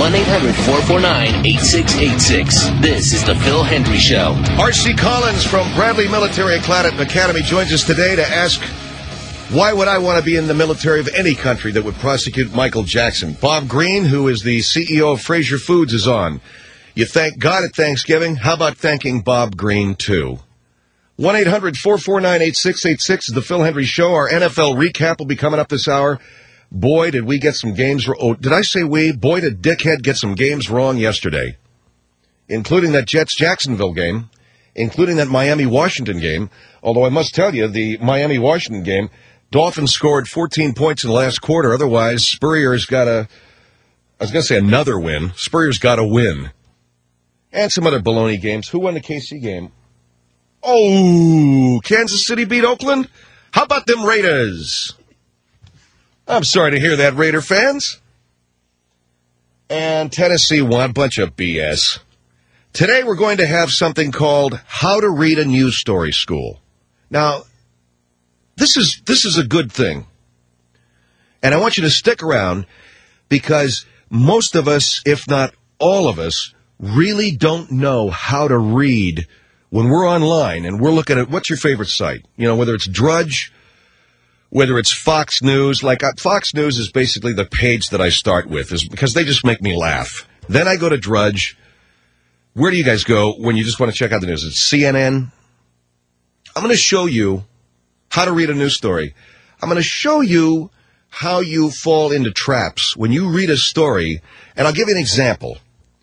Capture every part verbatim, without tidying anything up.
one eight hundred four four nine eight six eight six. This is the Phil Hendry Show. R C Collins from Bradley Military Academy joins us today to ask, why would I want to be in the military of any country that would prosecute Michael Jackson? Bob Green, who is the C E O of Fraser Foods, is on. You thank God at Thanksgiving. How about thanking Bob Green, too? one eight hundred four four nine eight six eight six is the Phil Hendry Show. Our N F L recap will be coming up this hour. Boy, did we get some games wrong. Oh, did I say we? Boy, did Dickhead get some games wrong yesterday, including that Jets-Jacksonville game, including that Miami-Washington game. Although I must tell you, the Miami-Washington game, Dolphins scored fourteen points in the last quarter. Otherwise, Spurrier's got a, I was going to say another win. Spurrier's got a win. And some other baloney games. Who won the K C game? Oh, Kansas City beat Oakland? How about them Raiders? I'm sorry to hear that, Raider fans. And Tennessee won. Bunch of B S. Today we're going to have something called How to Read a News Story School. Now, this is this is a good thing. And I want you to stick around because most of us, if not all of us, really don't know how to read when we're online and we're looking at, what's your favorite site? You know, whether it's Drudge, whether it's Fox News. Like, uh, Fox News is basically the page that I start with, is because they just make me laugh. Then I go to Drudge. Where do you guys go when you just want to check out the news? It's C N N. I'm going to show you how to read a news story. I'm going to show you how you fall into traps when you read a story, and I'll give you an example.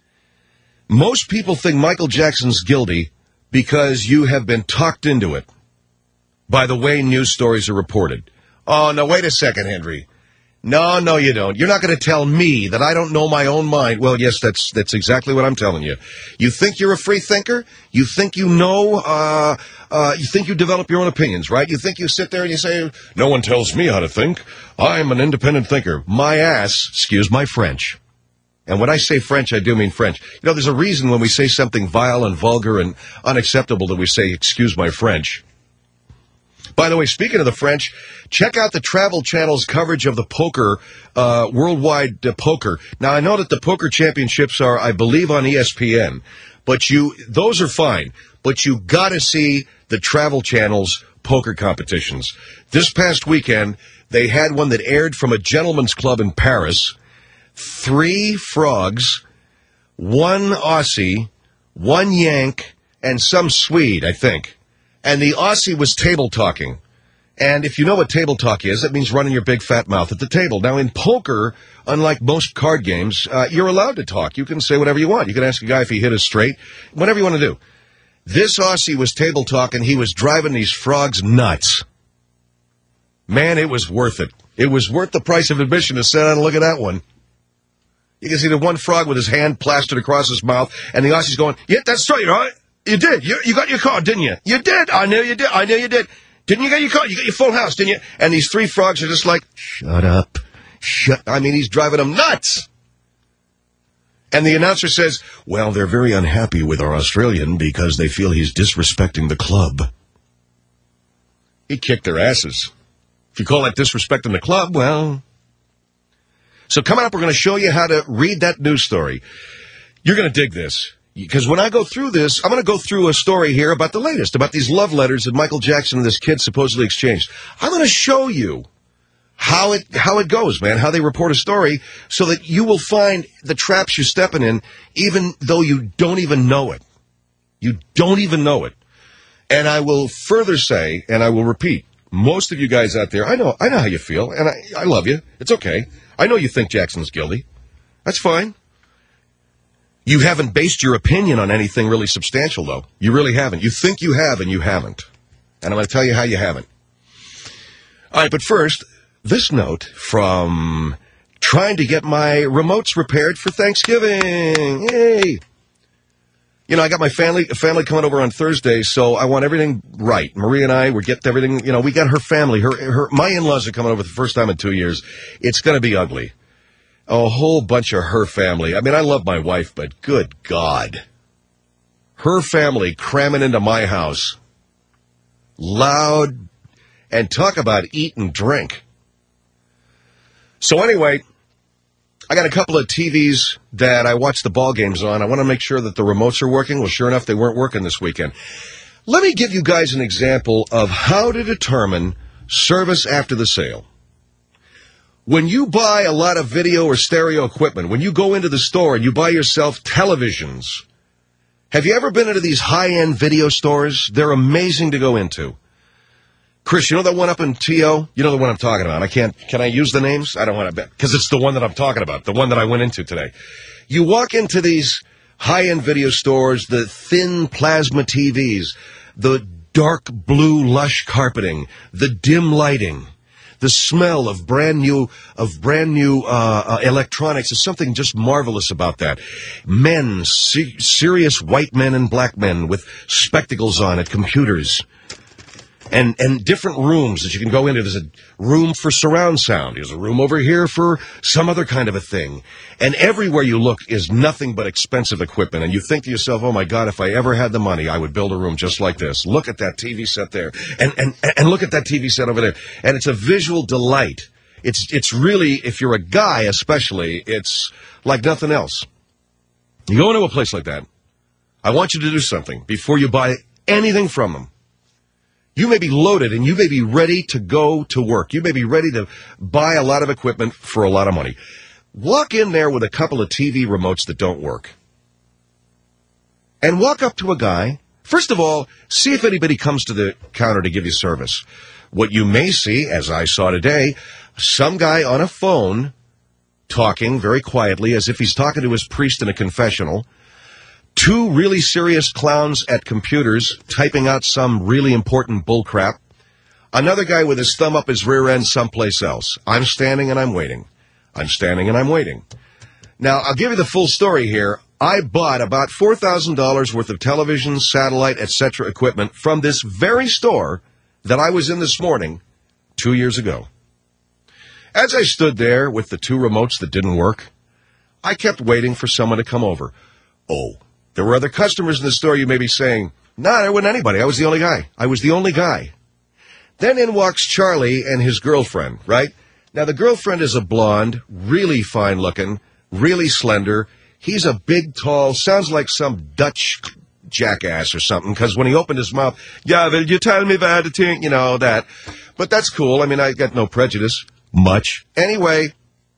Most people think Michael Jackson's guilty because you have been talked into it by the way news stories are reported. Oh, no, wait a second, Henry. No, no, you don't. You're not going to tell me that I don't know my own mind. Well, yes, that's that's exactly what I'm telling you. You think you're a free thinker? You think you know, uh, uh, you think you develop your own opinions, right? You think you sit there and you say, no one tells me how to think. I'm an independent thinker. My ass, excuse my French. And when I say French, I do mean French. You know, there's a reason when we say something vile and vulgar and unacceptable that we say, excuse my French. By the way, speaking of the French, check out the Travel Channel's coverage of the poker, uh, worldwide uh, poker. Now, I know that the poker championships are, I believe, on E S P N, but you, those are fine. But you got to see the Travel Channel's poker competitions. This past weekend, they had one that aired from a gentleman's club in Paris. Three frogs, one Aussie, one Yank, and some Swede, I think. And the Aussie was table talking. And if you know what table talk is, that means running your big fat mouth at the table. Now, in poker, unlike most card games, uh, you're allowed to talk. You can say whatever you want. You can ask a guy if he hit us straight, whatever you want to do. This Aussie was table talking. He was driving these frogs nuts. Man, it was worth it. It was worth the price of admission to sit down and look at that one. You can see the one frog with his hand plastered across his mouth, and the Aussie's going, yeah, that's right, right? You did. You, you got your card, didn't you? You did. I know you did. I know you did. Didn't you get your card? You got your full house, didn't you? And these three frogs are just like, shut up. Shut. I mean, he's driving them nuts. And the announcer says, well, they're very unhappy with our Australian because they feel he's disrespecting the club. He kicked their asses. If you call that disrespecting the club, well... So coming up, we're going to show you how to read that news story. You're going to dig this. Because when I go through this, I'm going to go through a story here about the latest, about these love letters that Michael Jackson and this kid supposedly exchanged. I'm going to show you how it how it goes, man, how they report a story, so that you will find the traps you're stepping in, even though you don't even know it. You don't even know it. And I will further say, and I will repeat, most of you guys out there, I know I know how you feel, and I, I love you. It's okay. I know you think Jackson's guilty. That's fine. You haven't based your opinion on anything really substantial, though. You really haven't. You think you have, and you haven't. And I'm going to tell you how you haven't. All right, but first, this note from trying to get my remotes repaired for Thanksgiving. Yay! You know, I got my family family coming over on Thursday, so I want everything right. Maria and I, we're getting everything, you know, we got her family. Her, her, my in-laws are coming over the first time in two years. It's going to be ugly. A whole bunch of her family. I mean, I love my wife, but good God. Her family cramming into my house. Loud. And talk about eat and drink. So anyway, I got a couple of T Vs that I watch the ball games on. I want to make sure that the remotes are working. Well, sure enough, they weren't working this weekend. Let me give you guys an example of how to determine service after the sale. When you buy a lot of video or stereo equipment, when you go into the store and you buy yourself televisions, have you ever been into these high-end video stores? They're amazing to go into. Chris, you know that one up in T O? You know the one I'm talking about. I can't, can I use the names? I don't want to bet, because it's the one that I'm talking about, the one that I went into today. You walk into these high-end video stores, the thin plasma T Vs, the dark blue lush carpeting, the dim lighting, the smell of brand new of brand new uh, uh, electronics. There's something just marvelous about that. Men, se- serious white men and black men with spectacles on at computers. And and different rooms that you can go into. There's a room for surround sound. There's a room over here for some other kind of a thing. And everywhere you look is nothing but expensive equipment. And you think to yourself, oh, my God, if I ever had the money, I would build a room just like this. Look at that T V set there. And and, and look at that T V set over there. And it's a visual delight. It's It's really, if you're a guy especially, it's like nothing else. You go into a place like that, I want you to do something before you buy anything from them. You may be loaded and you may be ready to go to work. You may be ready to buy a lot of equipment for a lot of money. Walk in there with a couple of T V remotes that don't work. And walk up to a guy. First of all, see if anybody comes to the counter to give you service. What you may see, as I saw today, some guy on a phone talking very quietly as if he's talking to his priest in a confessional. Two really serious clowns at computers typing out some really important bullcrap. Another guy with his thumb up his rear end someplace else. I'm standing and I'm waiting. I'm standing and I'm waiting. Now, I'll give you the full story here. I bought about four thousand dollars worth of television, satellite, et cetera equipment from this very store that I was in this morning two years ago. As I stood there with the two remotes that didn't work, I kept waiting for someone to come over. Oh. There were other customers in the store. You may be saying, nah, there wasn't anybody. I was the only guy. I was the only guy. Then in walks Charlie and his girlfriend, right? Now, the girlfriend is a blonde, really fine looking, really slender. He's a big, tall, sounds like some Dutch jackass or something, because when he opened his mouth, yeah, will you tell me about it, you know, that. But that's cool. I mean, I got no prejudice. Much. Anyway,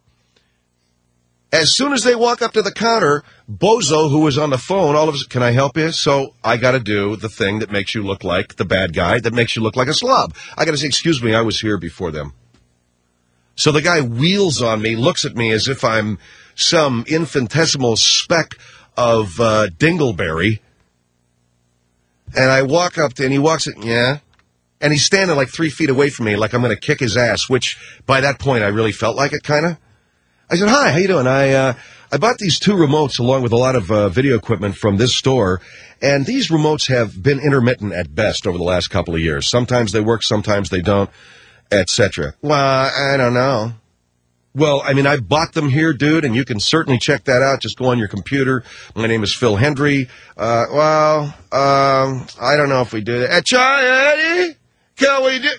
as soon as they walk up to the counter, Bozo, who was on the phone, all of a sudden, can I help you? So I got to do the thing that makes you look like the bad guy, that makes you look like a slob. I got to say, excuse me, I was here before them. So the guy wheels on me, looks at me as if I'm some infinitesimal speck of uh, dingleberry. And I walk up to, and he walks in, yeah. And he's standing like three feet away from me like I'm going to kick his ass, which by that point I really felt like it, kind of. I said, hi, how you doing? I uh, I bought these two remotes along with a lot of uh, video equipment from this store, and these remotes have been intermittent at best over the last couple of years. Sometimes they work, sometimes they don't, et cetera. Well, I don't know. Well, I mean, I bought them here, dude, and you can certainly check that out. Just go on your computer. My name is Phil Hendry. Uh, well, um, I don't know if we do that. Hey, Charlie, can we do?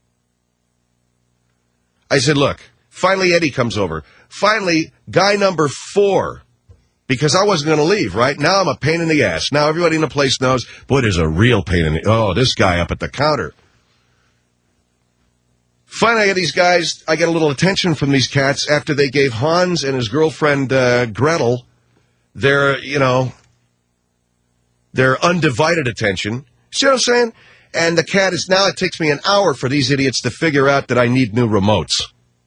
I said, look, finally Eddie comes over. Finally, guy number four, because I wasn't going to leave, right? Now I'm a pain in the ass. Now everybody in the place knows, boy, there's a real pain in the, oh, this guy up at the counter. Finally, I get these guys, I get a little attention from these cats after they gave Hans and his girlfriend, uh, Gretel, their, you know, their undivided attention. See what I'm saying? And the cat is, now it takes me an hour for these idiots to figure out that I need new remotes.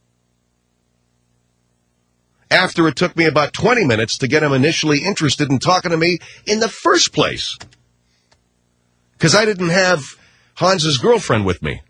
After it took me about twenty minutes to get him initially interested in talking to me in the first place. Because I didn't have Hans's girlfriend with me.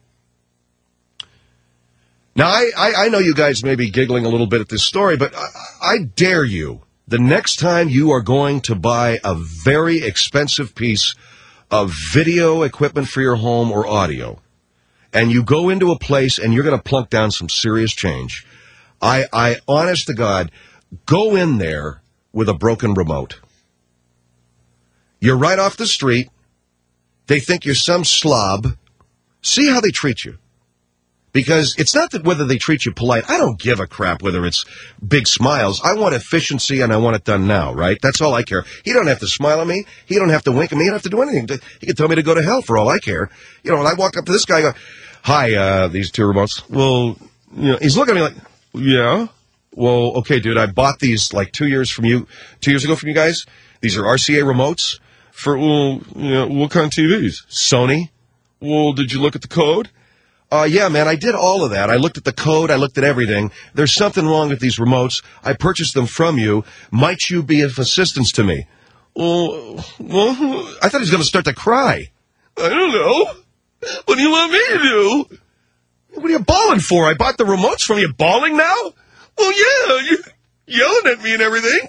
Now, I, I, I know you guys may be giggling a little bit at this story, but I, I dare you, the next time you are going to buy a very expensive piece of video equipment for your home or audio, and you go into a place and you're going to plunk down some serious change, I, I, honest to God, go in there with a broken remote. You're right off the street. They think you're some slob. See how they treat you. Because it's not that whether they treat you polite. I don't give a crap whether it's big smiles. I want efficiency, and I want it done now, right? That's all I care. He don't have to smile at me. He don't have to wink at me. He don't have to do anything. He can tell me to go to hell for all I care. You know, when I walk up to this guy, I go, hi, uh, these two remotes. Well, you know, he's looking at me like, yeah? Well, okay, dude, I bought these like two years from you, two years ago from you guys. These are R C A remotes for, well, you know, what kind of T Vs? Sony. Well, did you look at the code? Uh, yeah, man, I did all of that. I looked at the code. I looked at everything. There's something wrong with these remotes. I purchased them from you. Might you be of assistance to me? Well, well I thought he was going to start to cry. I don't know. What do you want me to do? What are you bawling for? I bought the remotes from you. Bawling now? Well, yeah, you're yelling at me and everything.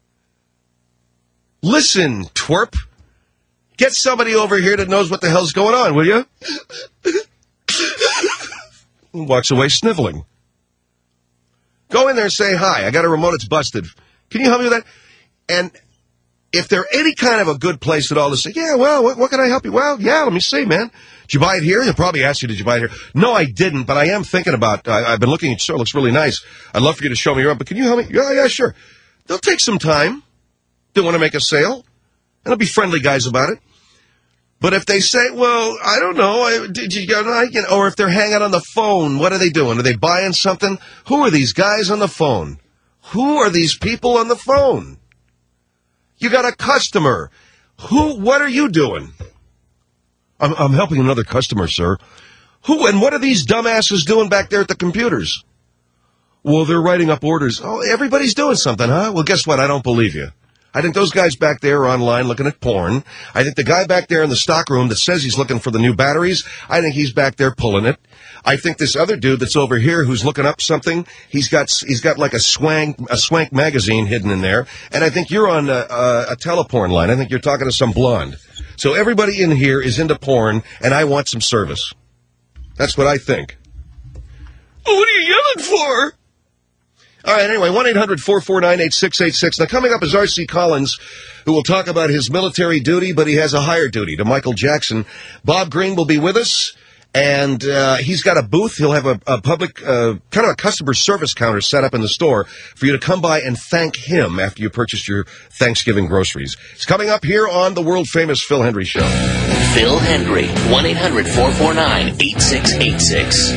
Listen, twerp. Get somebody over here that knows what the hell's going on, will you? Walks away sniveling. Go in there and say, hi, I got a remote, it's busted. Can you help me with that? And if they're any kind of a good place at all to say, yeah, well, what, what can I help you? Well, yeah, let me see, man. Did you buy it here? They'll probably ask you, did you buy it here? No, I didn't, but I am thinking about, uh, I've been looking at your store, it looks really nice. I'd love for you to show me around, but can you help me? Yeah, yeah, sure. They'll take some time. They want to make a sale. And they'll be friendly guys about it. But if they say, well, I don't know, I, did you, you know, or if they're hanging on the phone, what are they doing? Are they buying something? Who are these guys on the phone? Who are these people on the phone? You got a customer. Who, what are you doing? I'm, I'm helping another customer, sir. Who and what are these dumbasses doing back there at the computers? Well, they're writing up orders. Oh, everybody's doing something, huh? Well, guess what? I don't believe you. I think those guys back there are online looking at porn. I think the guy back there in the stock room that says he's looking for the new batteries, I think he's back there pulling it. I think this other dude that's over here who's looking up something, he's got he's got like a swank a swank magazine hidden in there. And I think you're on a, a, a teleporn line. I think you're talking to some blonde. So everybody in here is into porn, and I want some service. That's what I think. Well, what are you yelling for? All right, anyway, one eight hundred four four nine eight six eight six. Now, coming up is R C Collins, who will talk about his military duty, but he has a higher duty to Michael Jackson. Bob Green will be with us, and uh, he's got a booth. He'll have a, a public, uh, kind of a customer service counter set up in the store for you to come by and thank him after you purchased your Thanksgiving groceries. It's coming up here on the world-famous Phil Hendry Show. Phil Hendry, one eight hundred four four nine eight six eight six.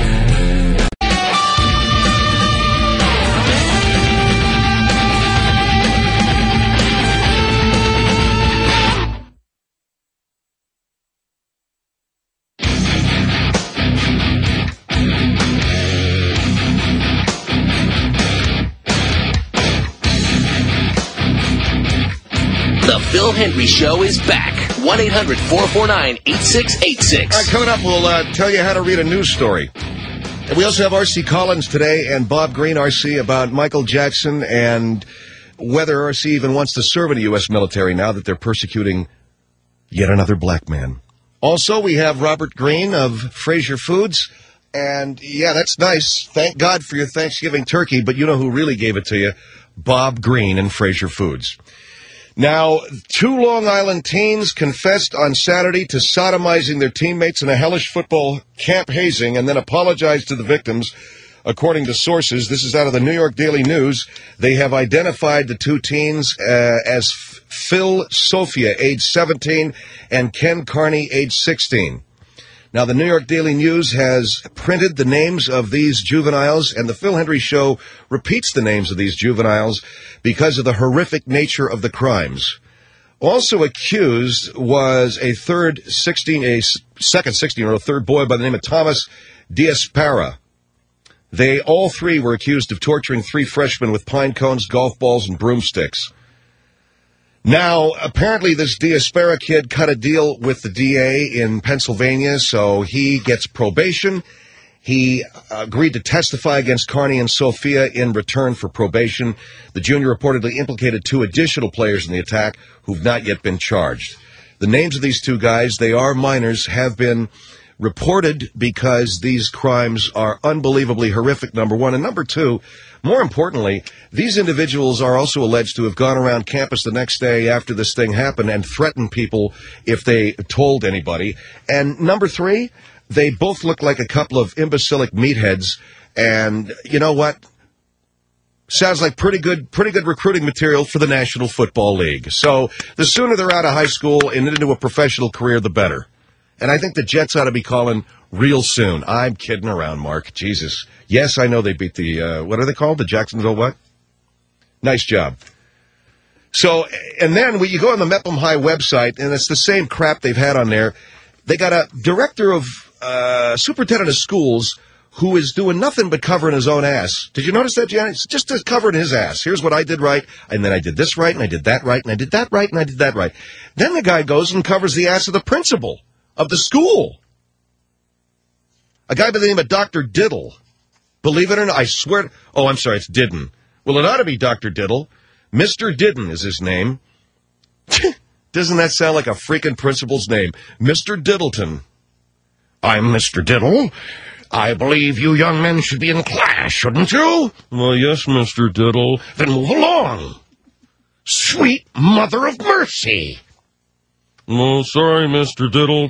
Phil Hendry Show is back. one eight hundred four four nine eight six eight six. All right, coming up, we'll uh, tell you how to read a news story. And we also have R C Collins today and Bob Green, R C, about Michael Jackson and whether R C even wants to serve in the U S military now that they're persecuting yet another black man. Also, we have Robert Green of Fraser Foods. And, yeah, that's nice. Thank God for your Thanksgiving turkey, but you know who really gave it to you? Bob Green and Fraser Foods. Now, two Long Island teens confessed on Saturday to sodomizing their teammates in a hellish football camp hazing and then apologized to the victims. According to sources, this is out of the New York Daily News, they have identified the two teens uh, as Phil Sophia, age seventeen, and Ken Carney, age sixteen. Now, the New York Daily News has printed the names of these juveniles, and the Phil Hendry Show repeats the names of these juveniles because of the horrific nature of the crimes. Also accused was a third sixteen, a second sixteen-year-old, third boy by the name of Thomas Diaspera. They all three were accused of torturing three freshmen with pine cones, golf balls, and broomsticks. Now, apparently this Diaspera kid cut a deal with the D A in Pennsylvania, so he gets probation. He agreed to testify against Carney and Sophia in return for probation. The junior reportedly implicated two additional players in the attack who've not yet been charged. The names of these two guys, they are minors, have been reported because these crimes are unbelievably horrific, number one. And number two, more importantly, these individuals are also alleged to have gone around campus the next day after this thing happened and threatened people if they told anybody. And number three, They both look like a couple of imbecilic meatheads, and you know what? Sounds like pretty good, pretty good recruiting material for the National Football League. So the sooner they're out of high school and into a professional career, the better. And I think the Jets ought to be calling real soon. I'm kidding around, Mark. Jesus. Yes, I know they beat the, uh, what are they called? The Jacksonville what? Nice job. So, and then when you go on the Mepham High website, and it's the same crap they've had on there, they got a director of, uh, superintendent of schools who is doing nothing but covering his own ass. Did you notice that, Janet? It's just covering his ass. Here's what I did right, and then I did this right, and I did that right, and I did that right, and I did that right. Then the guy goes and covers the ass of the principal of the school. A guy by the name of Doctor Diddle. Believe it or not, I swear. Oh, I'm sorry, it's Didden. Well, it ought to be Doctor Diddle. Mister Didden is his name. Doesn't that sound like a freaking principal's name? Mister Diddleton. I'm Mister Diddle. I believe you young men should be in class, shouldn't you? Well, yes, Mister Diddle. Then move along. Sweet mother of mercy. Oh, sorry, Mister Diddle.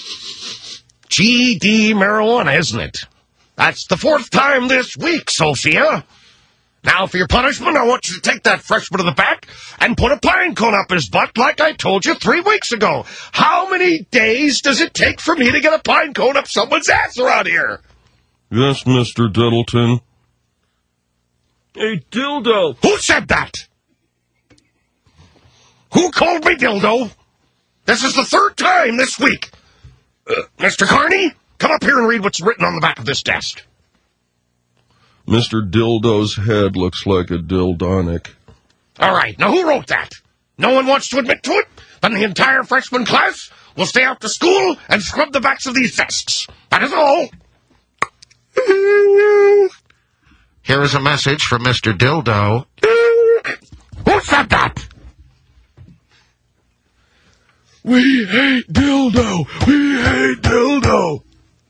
G D marijuana, isn't it? That's the fourth time this week, Sophia. Now, for your punishment, I want you to take that freshman to the back and put a pine cone up his butt like I told you three weeks ago. How many days does it take for me to get a pine cone up someone's ass around here? Yes, Mister Diddleton. Hey, dildo. Who said that? Who called me dildo? This is the third time this week. Uh, Mister Carney, come up here and read what's written on the back of this desk. Mister Dildo's head looks like a dildonic. All right, now who wrote that? No one wants to admit to it? Then the entire freshman class will stay after school and scrub the backs of these desks. That is all. Here is a message from Mister Dildo. Who said that? We hate dildo. We hate dildo.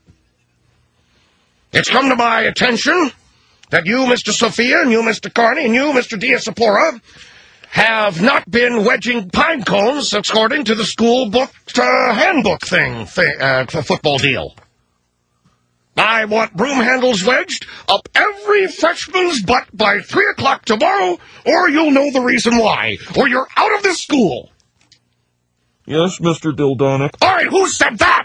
It's come to my attention that you, Mister Sophia, and you, Mister Carney, and you, Mister Diazepora, have not been wedging pine cones according to the school book uh, handbook thing, thing uh, football deal. I want broom handles wedged up every freshman's butt by three o'clock tomorrow, or you'll know the reason why, or you're out of this school. Yes, Mister Dildonic. All right, who said that?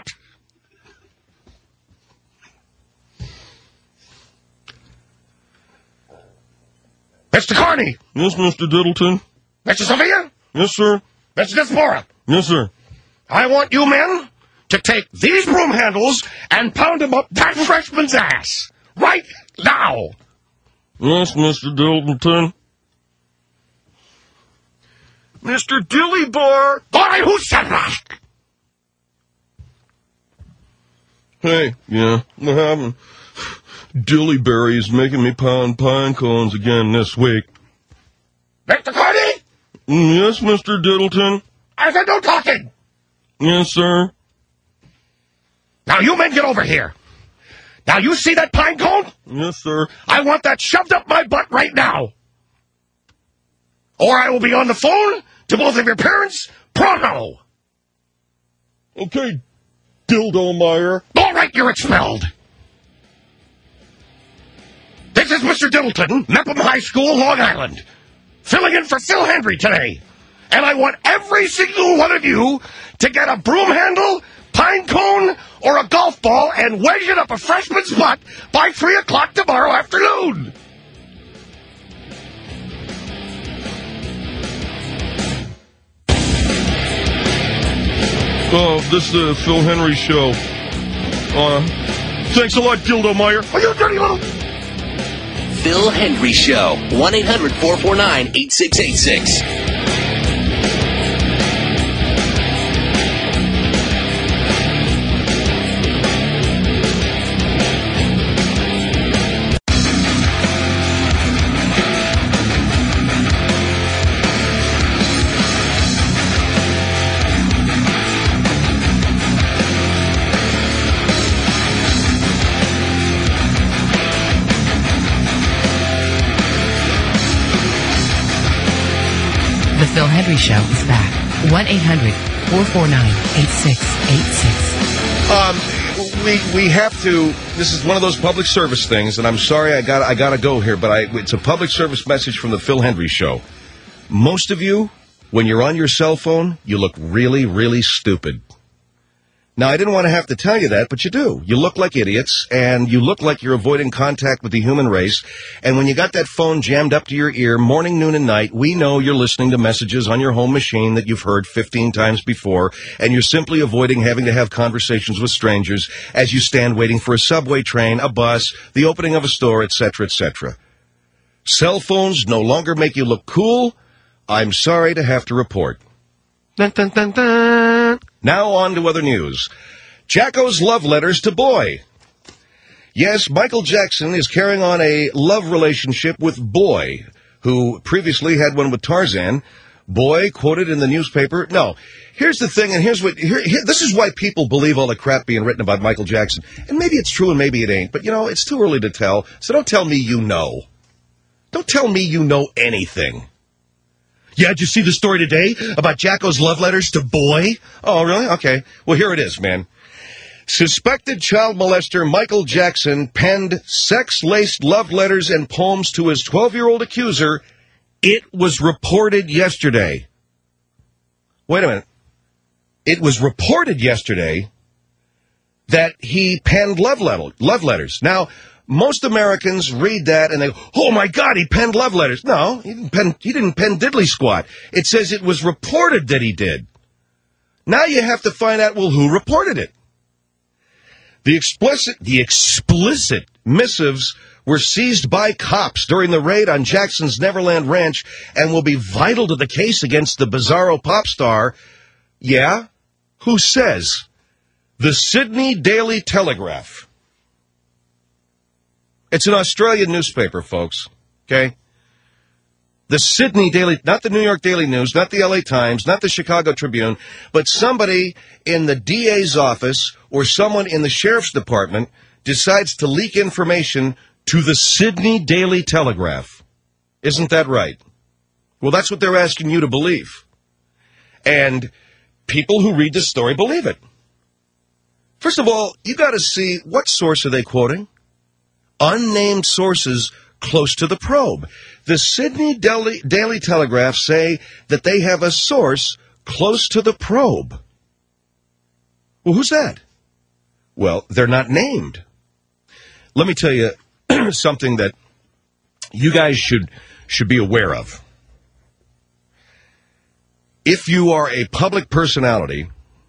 Mister Carney. Yes, Mister Diddleton. Mister Sophia. Yes, sir. Mister Diaspora. Yes, sir. I want you men to take these broom handles and pound them up that freshman's ass. Right now. Yes, Mister Diddleton. Mister Dilly Bar. All right, who said that? Hey, yeah, what happened? Dillyberry is making me pound pine cones again this week. Mister Carney? Mm, yes, Mister Diddleton. I said no talking. Yes, sir. Now, you men get over here. Now, you see that pine cone? Yes, sir. I want that shoved up my butt right now. Or I will be on the phone to both of your parents pronto. Okay, Dildo Meyer. All right, you're expelled. This is Mister Diddleton, Mepham High School, Long Island, filling in for Phil Henry today. And I want every single one of you to get a broom handle, pine cone, or a golf ball and wedge it up a freshman's butt by three o'clock tomorrow afternoon. Oh, this is the Phil Henry Show. Uh, thanks a lot, Dildo Meyer. Are you dirty little... Phil Henry Show. one eight hundred four four nine eight six eight six. The Phil Henry Show is back. one eight hundred four four nine eight six eight six. Um, we, we have to, this is one of those public service things, and I'm sorry I got I got to go here, but I, it's a public service message from the Phil Hendrie Show. Most of you, when you're on your cell phone, you look really, really stupid. Now, I didn't want to have to tell you that, but you do. You look like idiots, and you look like you're avoiding contact with the human race. And when you got that phone jammed up to your ear morning, noon, and night, we know you're listening to messages on your home machine that you've heard fifteen times before, and you're simply avoiding having to have conversations with strangers as you stand waiting for a subway train, a bus, the opening of a store, et cetera, et cetera. Cell phones no longer make you look cool. I'm sorry to have to report. Dun, dun, dun, dun. Now on to other news. Jacko's love letters to Boy. Yes, Michael Jackson is carrying on a love relationship with Boy, who previously had one with Tarzan. Boy quoted in the newspaper. No, here's the thing, and here's what, here, here, this is why people believe all the crap being written about Michael Jackson. And maybe it's true and maybe it ain't, but you know, it's too early to tell, so don't tell me you know. Don't tell me you know anything. Yeah, did you see the story today about Jacko's love letters to Boy? Oh, really? Okay. Well, here it is, man. Suspected child molester Michael Jackson penned sex-laced love letters and poems to his twelve-year-old accuser. It was reported yesterday. Wait a minute. It was reported yesterday that he penned love, letter, love letters. Now, most Americans read that and they go, oh, my God, he penned love letters. No, he didn't pen, he didn't pen diddly squat. It says it was reported that he did. Now you have to find out, well, who reported it? The explicit, the explicit missives were seized by cops during the raid on Jackson's Neverland Ranch and will be vital to the case against the bizarro pop star. Yeah? Who says? The Sydney Daily Telegraph. It's an Australian newspaper, folks, okay? The Sydney Daily, not the New York Daily News, not the L A Times, not the Chicago Tribune, but somebody in the D A's office or someone in the sheriff's department decides to leak information to the Sydney Daily Telegraph. Isn't that right? Well, that's what they're asking you to believe. And people who read this story believe it. First of all, you got to see, what source are they quoting? Unnamed sources close to the probe. The Sydney Daily, Daily Telegraph say that they have a source close to the probe. Well, who's that? Well, they're not named. Let me tell you something that you guys should should be aware of. If you are a public personality,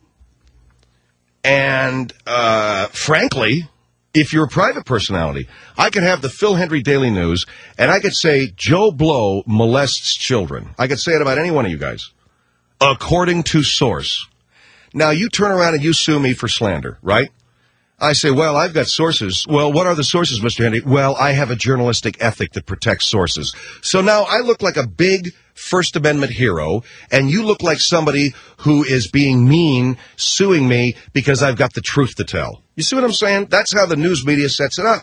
and uh, frankly, if you're a private personality, I could have the Phil Hendrie Daily News, and I could say Joe Blow molests children. I could say it about any one of you guys, according to source. Now, you turn around and you sue me for slander, right? I say, well, I've got sources. Well, what are the sources, Mister Hendrie? Well, I have a journalistic ethic that protects sources. So now I look like a big First Amendment hero, and you look like somebody who is being mean, suing me because I've got the truth to tell. You see what I'm saying? That's how the news media sets it up.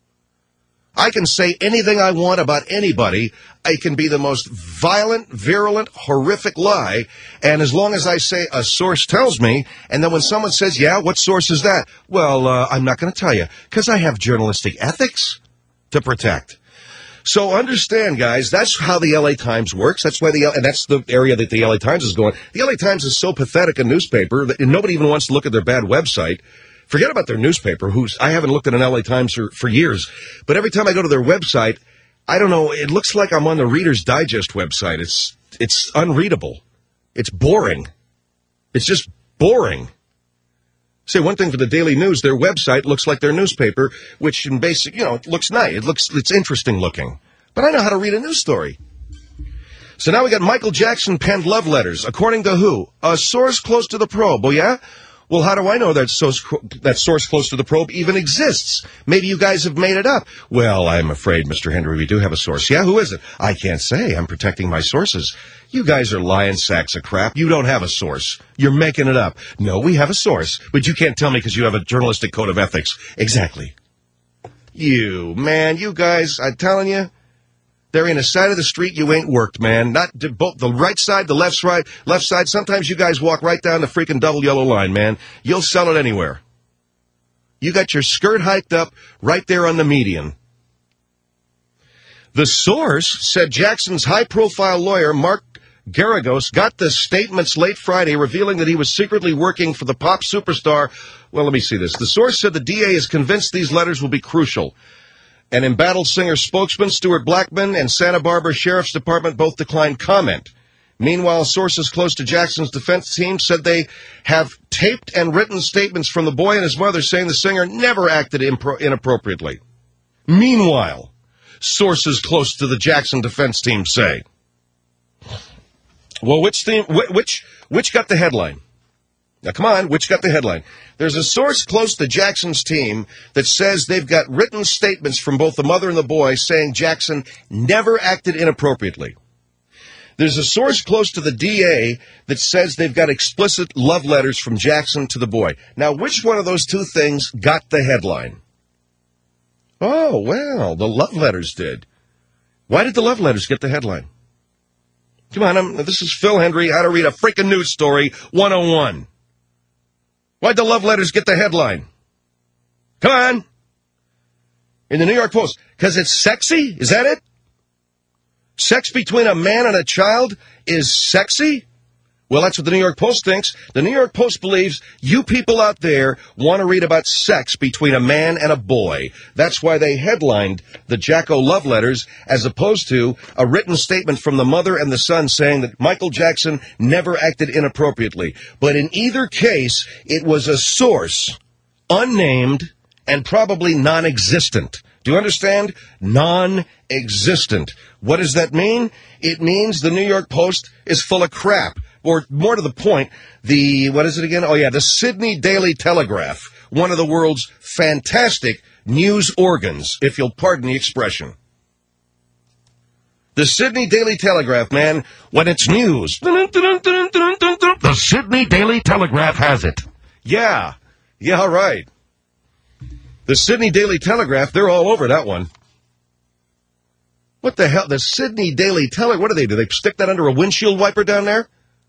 I can say anything I want about anybody. I can be the most violent, virulent, horrific lie. And as long as I say a source tells me, and then when someone says, yeah, what source is that? Well, uh, I'm not going to tell you because I have journalistic ethics to protect. So understand, guys, that's how the L A Times works. That's why the and that's the area that the L A Times is going. The L A Times is so pathetic a newspaper that nobody even wants to look at their bad website. Forget about their newspaper, who's I haven't looked at an L A Times for, for years. But every time I go to their website, I don't know, it looks like I'm on the Reader's Digest website. It's it's unreadable. It's boring. It's just boring. Say one thing for the Daily News, their website looks like their newspaper, which in basic, you know, it looks nice. It looks, it's interesting looking. But I know how to read a news story. So now we got Michael Jackson penned love letters. According to who? A source close to the probe. Oh, yeah? Well, how do I know that source, that source close to the probe even exists? Maybe you guys have made it up. Well, I'm afraid, Mister Hendrie, we do have a source. Yeah, who is it? I can't say. I'm protecting my sources. You guys are lying sacks of crap. You don't have a source. You're making it up. No, we have a source, but you can't tell me because you have a journalistic code of ethics. Exactly. You, man, you guys, I'm telling you, there ain't a side of the street you ain't worked, man. Not both the right side, the left side, left side. Sometimes you guys walk right down the freaking double yellow line, man. You'll sell it anywhere. You got your skirt hiked up right there on the median. The source said Jackson's high-profile lawyer, Mark Garagos, got the statements late Friday revealing that he was secretly working for the pop superstar. Well, let me see this. The source said the D A is convinced these letters will be crucial. An embattled singer spokesman, Stuart Blackman, and Santa Barbara Sheriff's Department both declined comment. Meanwhile, sources close to Jackson's defense team said they have taped and written statements from the boy and his mother saying the singer never acted impro- inappropriately. Meanwhile, sources close to the Jackson defense team say. Well, which team, which, which got the headline? Now, come on, which got the headline? There's a source close to Jackson's team that says they've got written statements from both the mother and the boy saying Jackson never acted inappropriately. There's a source close to the D A that says they've got explicit love letters from Jackson to the boy. Now, which one of those two things got the headline? Oh, well, the love letters did. Why did the love letters get the headline? Come on, I'm, this is Phil Hendry, How to Read a Freaking News Story one oh one. Why'd the love letters get the headline? Come on. In the New York Post. Because it's sexy? Is that it? Sex between a man and a child is sexy? Well, that's what the New York Post thinks. The New York Post believes you people out there want to read about sex between a man and a boy. That's why they headlined the Jacko love letters as opposed to a written statement from the mother and the son saying that Michael Jackson never acted inappropriately. But in either case, it was a source, unnamed and probably non-existent. Do you understand? Non-existent. What does that mean? It means the New York Post is full of crap. Or more to the point, the, what is it again? Oh, yeah, the Sydney Daily Telegraph, one of the world's fantastic news organs, if you'll pardon the expression. The Sydney Daily Telegraph, man, when it's news, the Sydney Daily Telegraph has it. Yeah, yeah, right. The Sydney Daily Telegraph, they're all over that one. What the hell? The Sydney Daily Telegraph, what do they do? They stick that under a windshield wiper down there?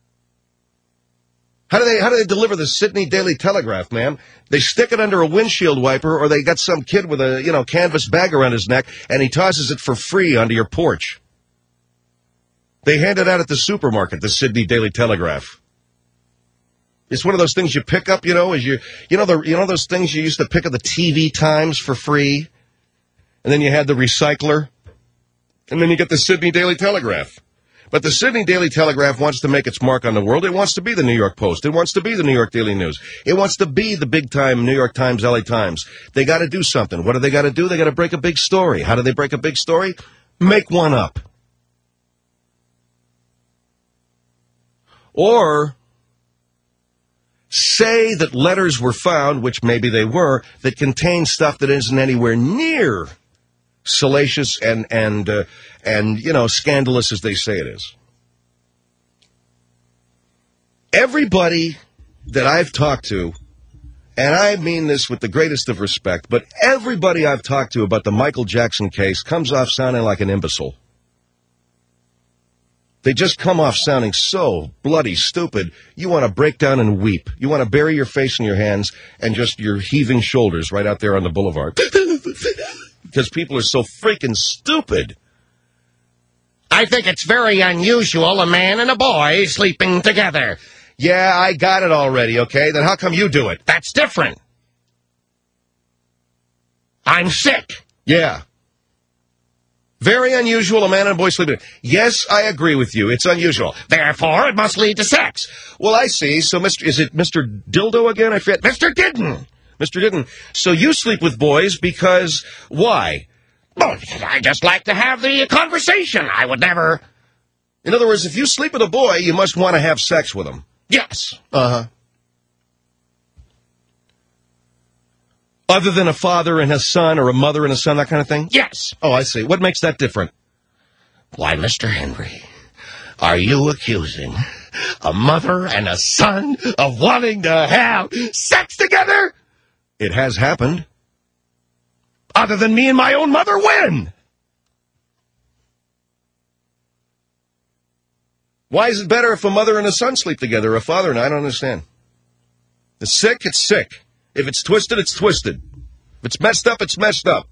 How do they how do they deliver the Sydney Daily Telegraph, ma'am? They stick it under a windshield wiper, or they got some kid with a, you know, canvas bag around his neck, and he tosses it for free onto your porch. They hand it out at the supermarket, the Sydney Daily Telegraph. It's one of those things you pick up, you know, as you you know the you know those things you used to pick up the T V Times for free, and then you had the recycler, and then you get the Sydney Daily Telegraph. But the Sydney Daily Telegraph wants to make its mark on the world. It wants to be the New York Post. It wants to be the New York Daily News. It wants to be the big-time New York Times, L A Times. They got to do something. What do they got to do? They got to break a big story. How do they break a big story? Make one up. Or say that letters were found, which maybe they were, that contain stuff that isn't anywhere near salacious and and uh, and you know scandalous as they say it is. Everybody that I've talked to, and I mean this with the greatest of respect, but everybody I've talked to about the Michael Jackson case comes off sounding like an imbecile. They just come off sounding so bloody stupid, you want to break down and weep. You want to bury your face in your hands and just your heaving shoulders right out there on the boulevard. Because people are so freaking stupid. I think it's very unusual, a man and a boy sleeping together. Yeah, I got it already, okay? Then how come you do it? That's different. I'm sick. Yeah. Very unusual, a man and a boy sleeping. Yes, I agree with you. It's unusual. Therefore, it must lead to sex. Well, I see. So, Mister is it Mister Dildo again? I forget. Mister Didden. Mister Didden. So you sleep with boys because why? Well, I just like to have the conversation. I would never. In other words, if you sleep with a boy, you must want to have sex with him. Yes. Uh-huh. Other than a father and a son or a mother and a son, that kind of thing? Yes. Oh, I see. What makes that different? Why, Mister Henry, are you accusing a mother and a son of wanting to have sex together? It has happened. Other than me and my own mother, when? Why is it better if a mother and a son sleep together, or a father and I don't understand? It's sick, it's sick. If it's twisted, it's twisted. If it's messed up, it's messed up.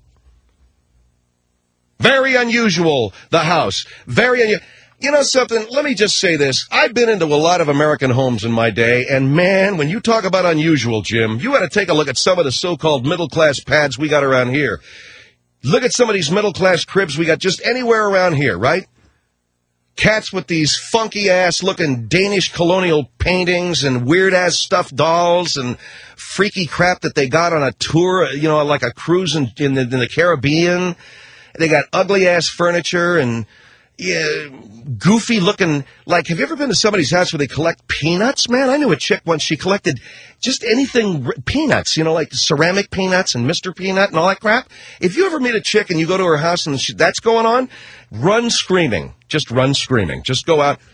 Very unusual, the house. Very unusual. You know something? Let me just say this. I've been into a lot of American homes in my day, and man, when you talk about unusual, Jim, you got to take a look at some of the so-called middle-class pads we got around here. Look at some of these middle-class cribs we got just anywhere around here, right? Cats with these funky-ass looking Danish colonial paintings and weird-ass stuffed dolls and freaky crap that they got on a tour, you know, like a cruise in, in, the, in the Caribbean. They got ugly-ass furniture and yeah, goofy-looking, like, have you ever been to somebody's house where they collect peanuts, man? I knew a chick once, she collected just anything, peanuts, you know, like ceramic peanuts and Mister Peanut and all that crap. If you ever meet a chick and you go to her house and she, that's going on, run screaming. Just run screaming. Just go out,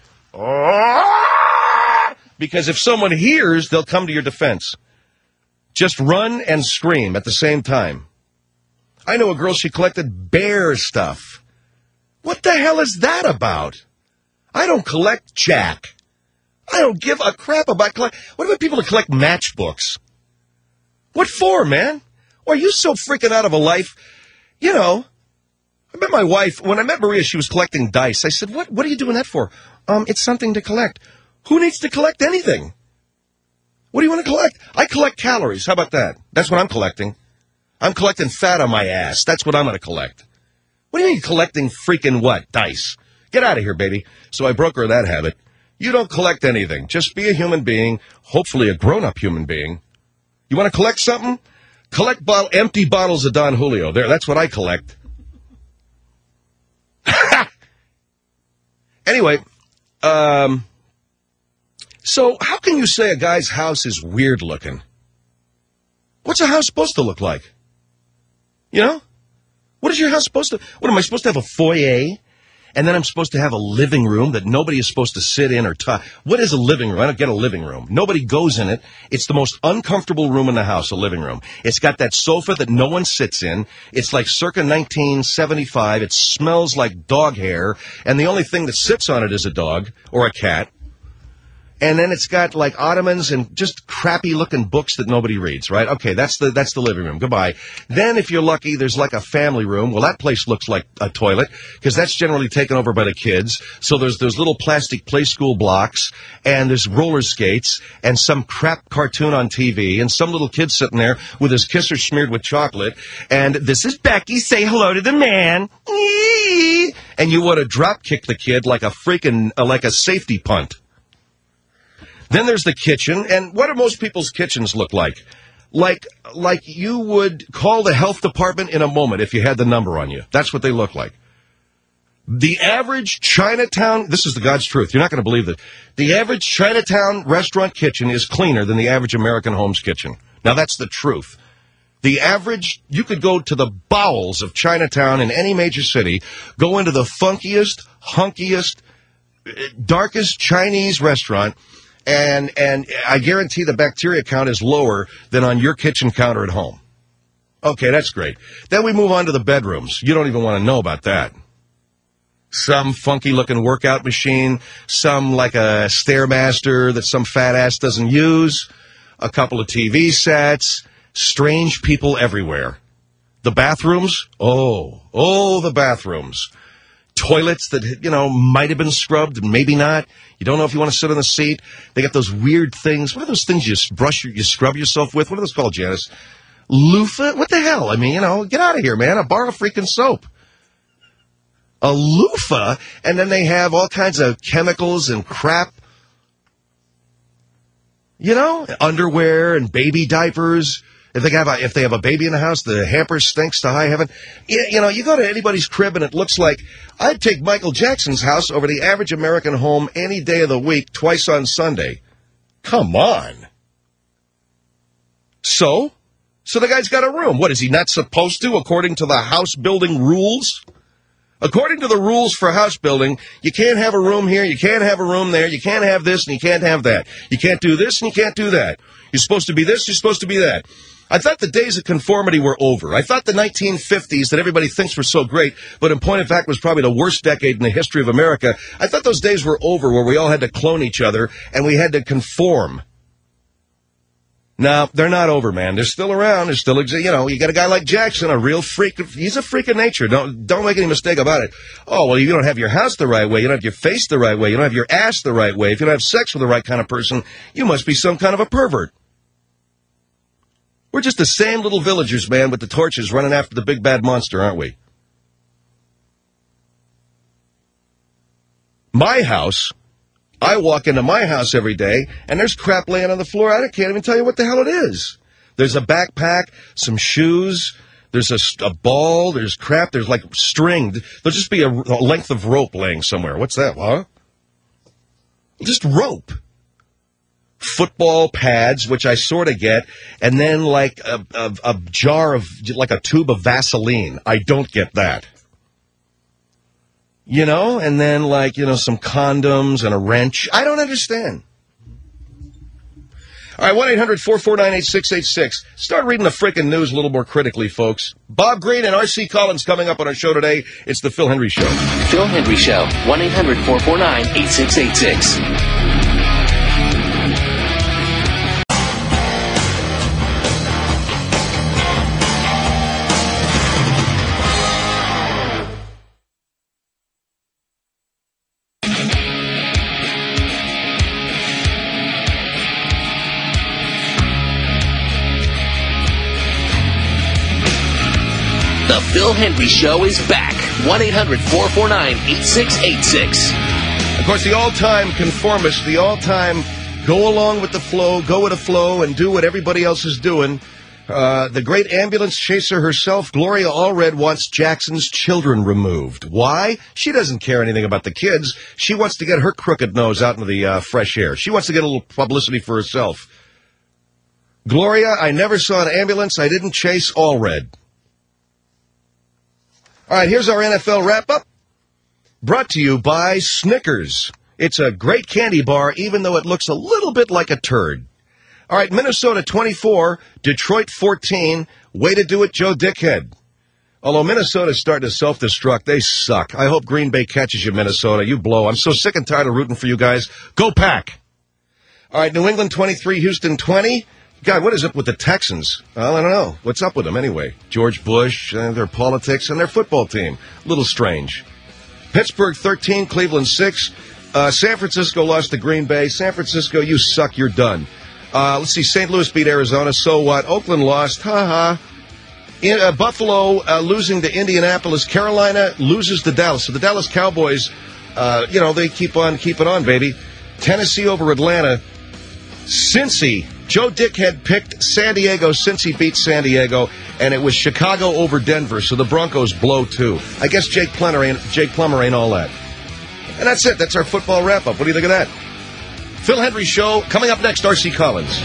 because if someone hears, they'll come to your defense. Just run and scream at the same time. I know a girl, she collected bear stuff. What the hell is that about? I don't collect jack. I don't give a crap about collect. What about people that collect matchbooks? What for, man? Or are you so freaking out of a life? You know, I met my wife, when I met Maria, she was collecting dice. I said, what, what are you doing that for? Um, it's something to collect. Who needs to collect anything? What do you want to collect? I collect calories. How about that? That's what I'm collecting. I'm collecting fat on my ass. That's what I'm going to collect. What do you mean collecting freaking what? Dice. Get out of here, baby. So I broke her that habit. You don't collect anything. Just be a human being, hopefully a grown-up human being. You want to collect something? Collect bottle, empty bottles of Don Julio. There, that's what I collect. Anyway, um, so how can you say a guy's house is weird looking? What's a house supposed to look like? You know? What is your house supposed to... What, am I supposed to have a foyer? And then I'm supposed to have a living room that nobody is supposed to sit in or talk. What is a living room? I don't get a living room. Nobody goes in it. It's the most uncomfortable room in the house, a living room. It's got that sofa that no one sits in. It's like circa nineteen seventy-five. It smells like dog hair. And the only thing that sits on it is a dog or a cat. And then it's got like ottomans and just crappy looking books that nobody reads, right? Okay, that's the that's the living room. Goodbye. Then if you're lucky, there's like a family room. Well, that place looks like a toilet because that's generally taken over by the kids. So there's those little plastic play school blocks and there's roller skates and some crap cartoon on T V and some little kid sitting there with his kisser smeared with chocolate. And this is Becky. Say hello to the man. And you want to drop kick the kid like a freaking uh, like a safety punt. Then there's the kitchen, and what do most people's kitchens look like? Like, like you would call the health department in a moment if you had the number on you. That's what they look like. The average Chinatown, this is the God's truth, you're not going to believe it. The average Chinatown restaurant kitchen is cleaner than the average American home's kitchen. Now, that's the truth. The average, you could go to the bowels of Chinatown in any major city, go into the funkiest, hunkiest, darkest Chinese restaurant, And and I guarantee the bacteria count is lower than on your kitchen counter at home. Okay, that's great. Then we move on to the bedrooms. You don't even want to know about that. Some funky-looking workout machine, some like a Stairmaster that some fat ass doesn't use, a couple of T V sets, strange people everywhere. The bathrooms? Oh, oh, the bathrooms. Toilets that, you know, might have been scrubbed, maybe not. You don't know if you want to sit on the seat. They got those weird things. What are those things you brush, your, you scrub yourself with? What are those called, Janice? Loofah? What the hell? I mean, you know, get out of here, man. A bar of freaking soap. A loofah? And then they have all kinds of chemicals and crap. You know, underwear and baby diapers. If they have a, if they have a baby in the house, the hamper stinks to high heaven. You, you know, you go to anybody's crib and it looks like I'd take Michael Jackson's house over the average American home any day of the week, twice on Sunday. Come on. So? So the guy's got a room. What, is he not supposed to, according to the house building rules? According to the rules for house building, you can't have a room here, you can't have a room there, you can't have this and you can't have that. You can't do this and you can't do that. You're supposed to be this, you're supposed to be that. I thought the days of conformity were over. I thought the nineteen fifties that everybody thinks were so great, but in point of fact was probably the worst decade in the history of America. I thought those days were over where we all had to clone each other and we had to conform. No, they're not over, man. They're still around. They're still, exi- you know, you got a guy like Jackson, a real freak. He's a freak of nature. Don't don't make any mistake about it. Oh, well, you don't have your house the right way. You don't have your face the right way. You don't have your ass the right way. If you don't have sex with the right kind of person, you must be some kind of a pervert. We're just the same little villagers, man, with the torches running after the big bad monster, aren't we? My house, I walk into my house every day, and there's crap laying on the floor. I can't even tell you what the hell it is. There's a backpack, some shoes, there's a, a ball, there's crap, there's like string. There'll just be a, a length of rope laying somewhere. What's that, huh? Just rope. Football pads, which I sort of get, and then like a, a, a jar of, like a tube of Vaseline. I don't get that. You know, and then like, you know, some condoms and a wrench. I don't understand. All right, one eight hundred four four nine eight six eight six. Start reading the frickin' news a little more critically, folks. Bob Green and R C Collins coming up on our show today. It's the Phil Hendry Show. Phil Hendry Show, one eight hundred four four nine eight six eight six. The Phil Hendry Show is back. one eight hundred four four nine eight six eight six. Of course, the all-time conformist, the all-time go along with the flow, go with the flow, and do what everybody else is doing. Uh, the great ambulance chaser herself, Gloria Allred, wants Jackson's children removed. Why? She doesn't care anything about the kids. She wants to get her crooked nose out into the uh, fresh air. She wants to get a little publicity for herself. Gloria, I never saw an ambulance. I didn't chase Allred. All right, here's our N F L wrap-up, brought to you by Snickers. It's a great candy bar, even though it looks a little bit like a turd. All right, Minnesota twenty-four, Detroit fourteen. Way to do it, Joe Dickhead. Although Minnesota's starting to self-destruct, they suck. I hope Green Bay catches you, Minnesota. You blow. I'm so sick and tired of rooting for you guys. Go Pack. All right, New England twenty-three, Houston twenty. God, what is up with the Texans? Well, I don't know. What's up with them anyway? George Bush, uh, their politics, and their football team. A little strange. Pittsburgh thirteen, Cleveland six. Uh, San Francisco lost to Green Bay. San Francisco, you suck. You're done. Uh, let's see. Saint Louis beat Arizona. So what? Oakland lost. Ha-ha. In, uh, Buffalo uh, losing to Indianapolis. Carolina loses to Dallas. So the Dallas Cowboys, uh, you know, they keep on keeping on, baby. Tennessee over Atlanta. Cincy. Joe Dickhead picked San Diego since he beat San Diego, and it was Chicago over Denver, so the Broncos blow too. I guess Jake Plummer ain't, Jake Plummer ain't all that. And that's it. That's our football wrap-up. What do you think of that? Phil Hendry Show. Coming up next, R C Collins.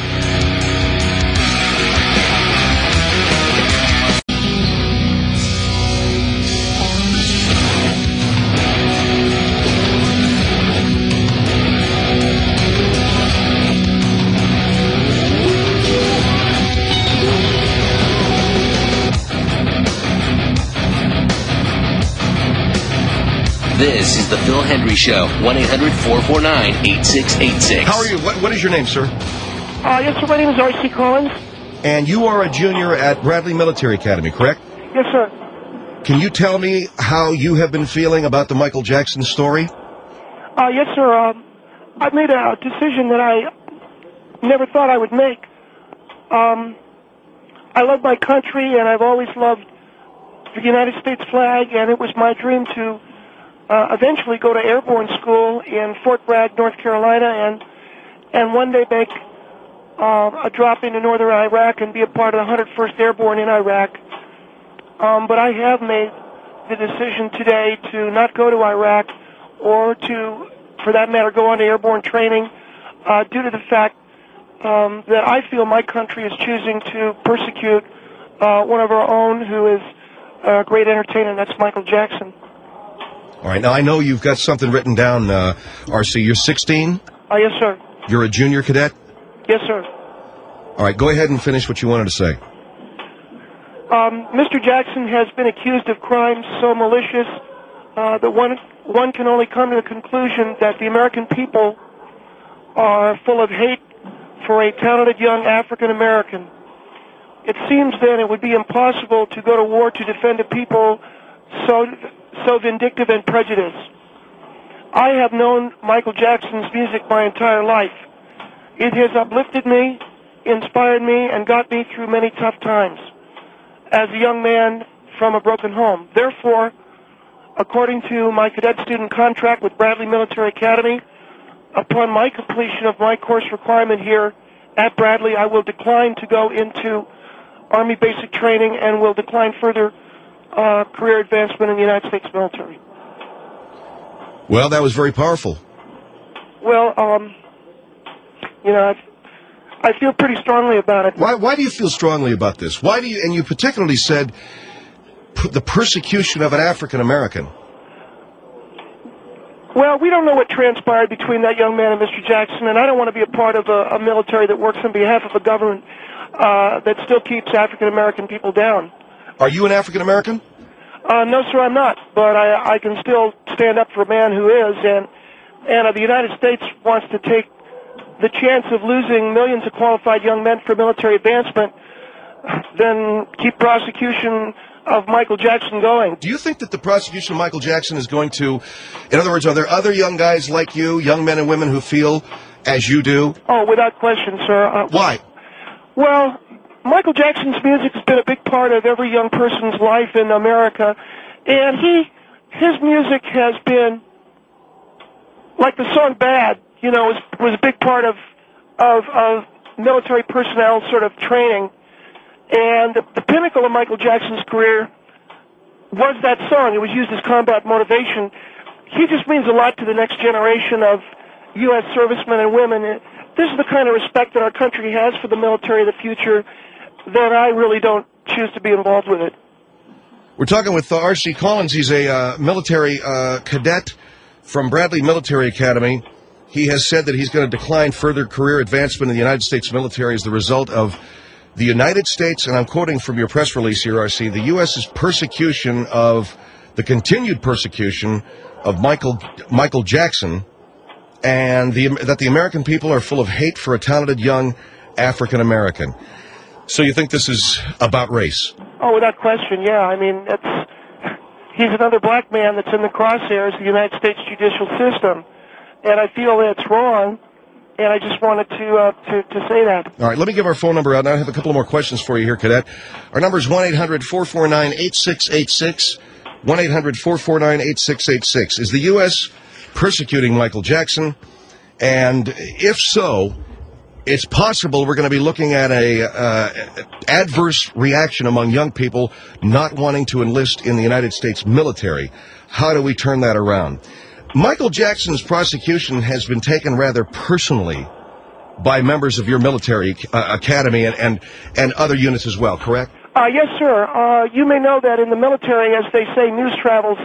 This is the Phil Hendry Show, one eight hundred four four nine eight six eight six. How are you? What, what is your name, sir? Uh, yes, sir. My name is R C Collins. And you are a junior at Bradley Military Academy, correct? Yes, sir. Can you tell me how you have been feeling about the Michael Jackson story? Uh, yes, sir. Uh, I made a decision that I never thought I would make. Um, I love my country, and I've always loved the United States flag, and it was my dream to uh, eventually go to airborne school in Fort Bragg, North Carolina, and and one day make uh, a drop into northern Iraq and be a part of the one hundred first Airborne in Iraq. Um, but I have made the decision today to not go to Iraq or to, for that matter, go on to airborne training uh, due to the fact um, that I feel my country is choosing to persecute uh, one of our own who is a great entertainer, and that's Michael Jackson. All right. Now, I know you've got something written down, uh, R C. You're sixteen? Uh, yes, sir. You're a junior cadet? Yes, sir. All right. Go ahead and finish what you wanted to say. Um, Mister Jackson has been accused of crimes so malicious uh, that one one can only come to the conclusion that the American people are full of hate for a talented young African American. It seems then it would be impossible to go to war to defend a people so so vindictive and prejudiced. I have known Michael Jackson's music my entire life. It has uplifted me, inspired me, and got me through many tough times as a young man from a broken home. Therefore, according to my cadet student contract with Bradley Military Academy, upon my completion of my course requirement here at Bradley, I will decline to go into Army basic training and will decline further uh, career advancement in the United States military. Well, that was very powerful. Well, um, you know, I, I feel pretty strongly about it. Why, why do you feel strongly about this? Why do you, and you particularly said p- the persecution of an African American. Well, we don't know what transpired between that young man and Mister Jackson, and I don't want to be a part of a, a military that works on behalf of a government uh, that still keeps African American people down. Are you an African American? Uh, no, sir, I'm not, but I, I can still stand up for a man who is, and and uh, the United States wants to take the chance of losing millions of qualified young men for military advancement, then keep prosecution of Michael Jackson going. Do you think that the prosecution of Michael Jackson is going to, in other words, are there other young guys like you, young men and women who feel as you do? Oh, without question, sir. Uh, Why? Well, Michael Jackson's music has been a big part of every young person's life in America, and he, his music has been, like the song Bad, you know, was, was a big part of, of, of military personnel sort of training. And the, the pinnacle of Michael Jackson's career was that song. It was used as combat motivation. He just means a lot to the next generation of U S servicemen and women. This is the kind of respect that our country has for the military of the future that I really don't choose to be involved with it. We're talking with uh, R C Collins. He's a uh, military uh, cadet from Bradley Military Academy. He has said that he's going to decline further career advancement in the United States military as the result of the United States, and I'm quoting from your press release here, R C, the U S's persecution of, the continued persecution of Michael Michael Jackson, and the, that the American people are full of hate for a talented young African American. So you think this is about race? Oh, without question, yeah. I mean, it's, he's another black man that's in the crosshairs of the United States judicial system, and I feel that it's wrong. And I just wanted to, uh, to to say that. All right, let me give our phone number out. Now I have a couple of more questions for you here, Cadet. Our number is one eight hundred four four nine eight six eight six. one eight hundred four four nine eight six eight six. Is the U S persecuting Michael Jackson? And if so, it's possible we're going to be looking at a uh, adverse reaction among young people not wanting to enlist in the United States military. How do we turn that around? Michael Jackson's prosecution has been taken rather personally by members of your military uh, academy and, and, and other units as well, correct? Uh, yes, sir. Uh, you may know that in the military, as they say, news travels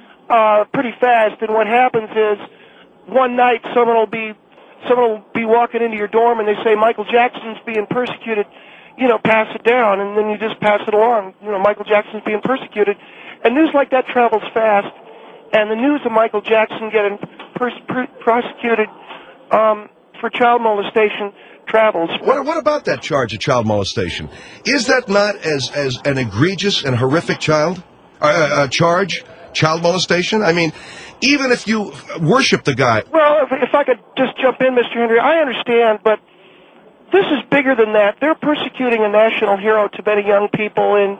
uh, pretty fast, and what happens is one night someone will be someone will be walking into your dorm and they say, Michael Jackson's being persecuted, you know, pass it down, and then you just pass it along. You know, Michael Jackson's being persecuted. And news like that travels fast. And the news of Michael Jackson getting pers- pr- prosecuted um, for child molestation travels. What, what about that charge of child molestation? Is that not as, as an egregious and horrific child uh, uh, charge, child molestation? I mean, even if you worship the guy. Well, if, if I could just jump in, Mister Henry, I understand, but this is bigger than that. They're persecuting a national hero to many young people and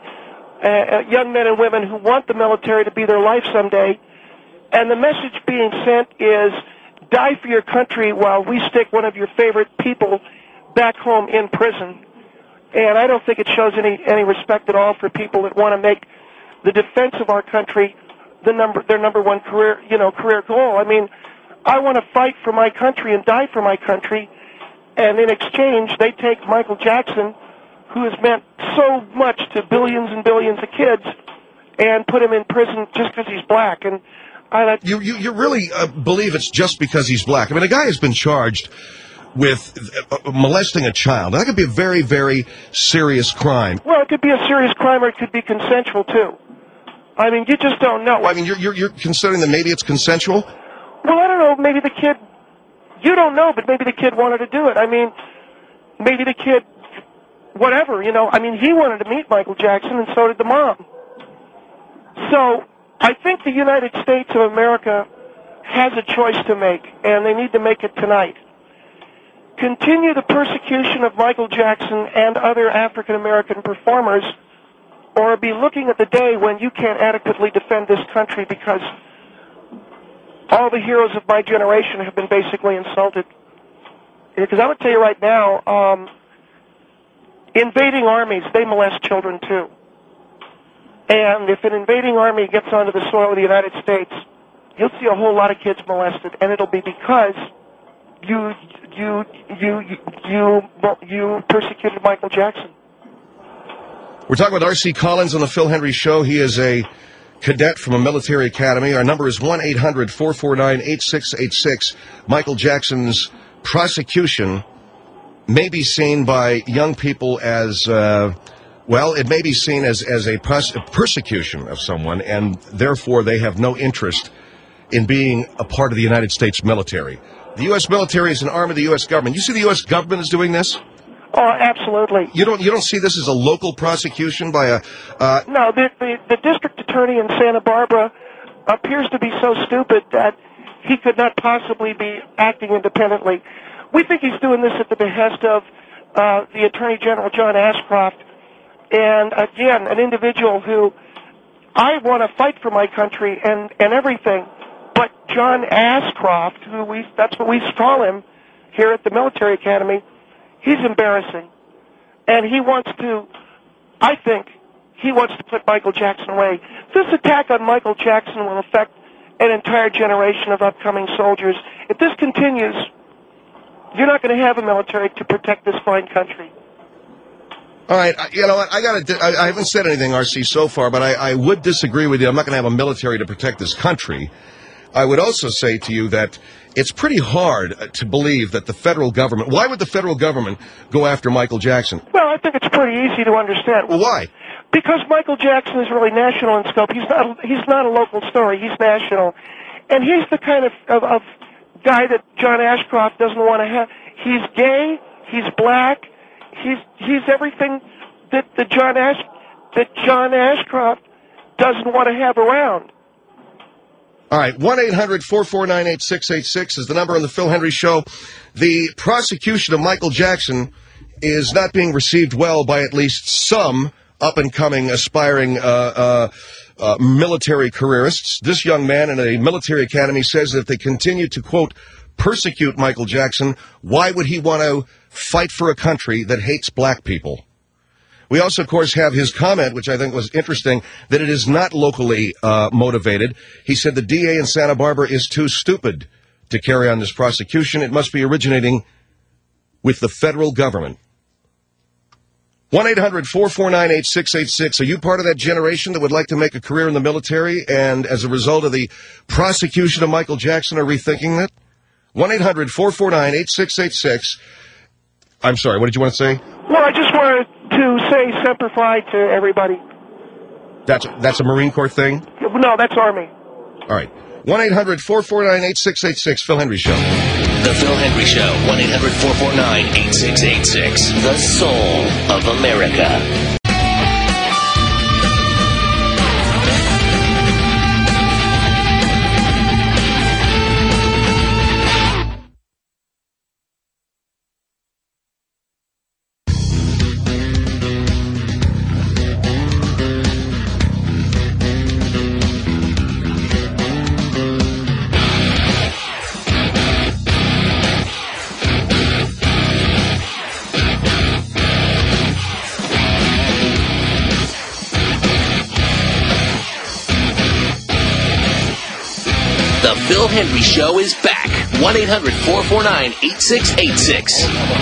uh, young men and women who want the military to be their life someday. And the message being sent is, die for your country while we stick one of your favorite people back home in prison. And I don't think it shows any, any respect at all for people that want to make the defense of our country the number, their number one career, you know, career goal. I mean, I want to fight for my country and die for my country. And in exchange, they take Michael Jackson, who has meant so much to billions and billions of kids, and put him in prison just because he's black. And I, you, you, you really uh, believe it's just because he's black? I mean, a guy has been charged with uh, molesting a child. That could be a very, very serious crime. Well, it could be a serious crime, or it could be consensual, too. I mean, you just don't know. Well, I mean, you're, you're, you're considering that maybe it's consensual? Well, I don't know. Maybe the kid, you don't know, but maybe the kid wanted to do it. I mean, maybe the kid, whatever, you know. I mean, he wanted to meet Michael Jackson, and so did the mom. So I think the United States of America has a choice to make, and they need to make it tonight. Continue the persecution of Michael Jackson and other African-American performers, or be looking at the day when you can't adequately defend this country because all the heroes of my generation have been basically insulted. Because I would tell you right now, um, invading armies, they molest children too. And if an invading army gets onto the soil of the United States, you'll see a whole lot of kids molested, and it'll be because you you you you you persecuted Michael Jackson. We're talking with R C Collins on the Phil Hendry Show. He is a cadet from a military academy. Our number is one eight hundred four four nine eight six eight six. Michael Jackson's prosecution may be seen by young people as, uh, well, it may be seen as, as a pros- persecution of someone, and therefore they have no interest in being a part of the United States military. The U S military is an arm of the U S government. You see the U S government is doing this? Oh, absolutely. You don't you don't see this as a local prosecution by a... Uh, no, the, the, the district attorney in Santa Barbara appears to be so stupid that he could not possibly be acting independently. We think he's doing this at the behest of uh, the Attorney General, John Ashcroft, and, again, an individual who, I want to fight for my country and, and everything, but John Ashcroft, who we that's what we call him here at the military academy, he's embarrassing. And he wants to, I think, he wants to put Michael Jackson away. This attack on Michael Jackson will affect an entire generation of upcoming soldiers. If this continues, you're not going to have a military to protect this fine country. All right, you know what, I got to, I haven't said anything, R C, so far, but I, I would disagree with you. I'm not going to have a military to protect this country. I would also say to you that it's pretty hard to believe that the federal government, why would the federal government go after Michael Jackson? Well, I think it's pretty easy to understand. Well, why? Because Michael Jackson is really national in scope. He's not, he's not a local story. He's national. And he's the kind of, of, of guy that John Ashcroft doesn't want to have. He's gay. He's black. He's, he's everything that, that, John Ash, that John Ashcroft doesn't want to have around. All right, one eight hundred four four nine eight six eight six is the number on the Phil Hendry Show. The prosecution of Michael Jackson is not being received well by at least some up-and-coming, aspiring uh, uh, uh, military careerists. This young man in a military academy says that if they continue to, quote, persecute Michael Jackson, why would he want to fight for a country that hates black people? We also, of course, have his comment, which I think was interesting, that it is not locally uh, motivated. He said the D A in Santa Barbara is too stupid to carry on this prosecution. It must be originating with the federal government. one eight hundred four four nine eight six eight six. Are you part of that generation that would like to make a career in the military and, as a result of the prosecution of Michael Jackson, are rethinking that? one eight hundred four four nine eight six eight six. I'm sorry, what did you want to say? Well, I just wanted to say Semper Fi to everybody. That's that's a Marine Corps thing? No, that's Army. All right. one eight hundred four four nine eight six eight six. Phil Hendry Show. The Phil Hendry Show. one eight hundred four four nine eight six eight six. The soul of America. The Phil Hendry Show is back. one eight hundred four four nine eight six eight six.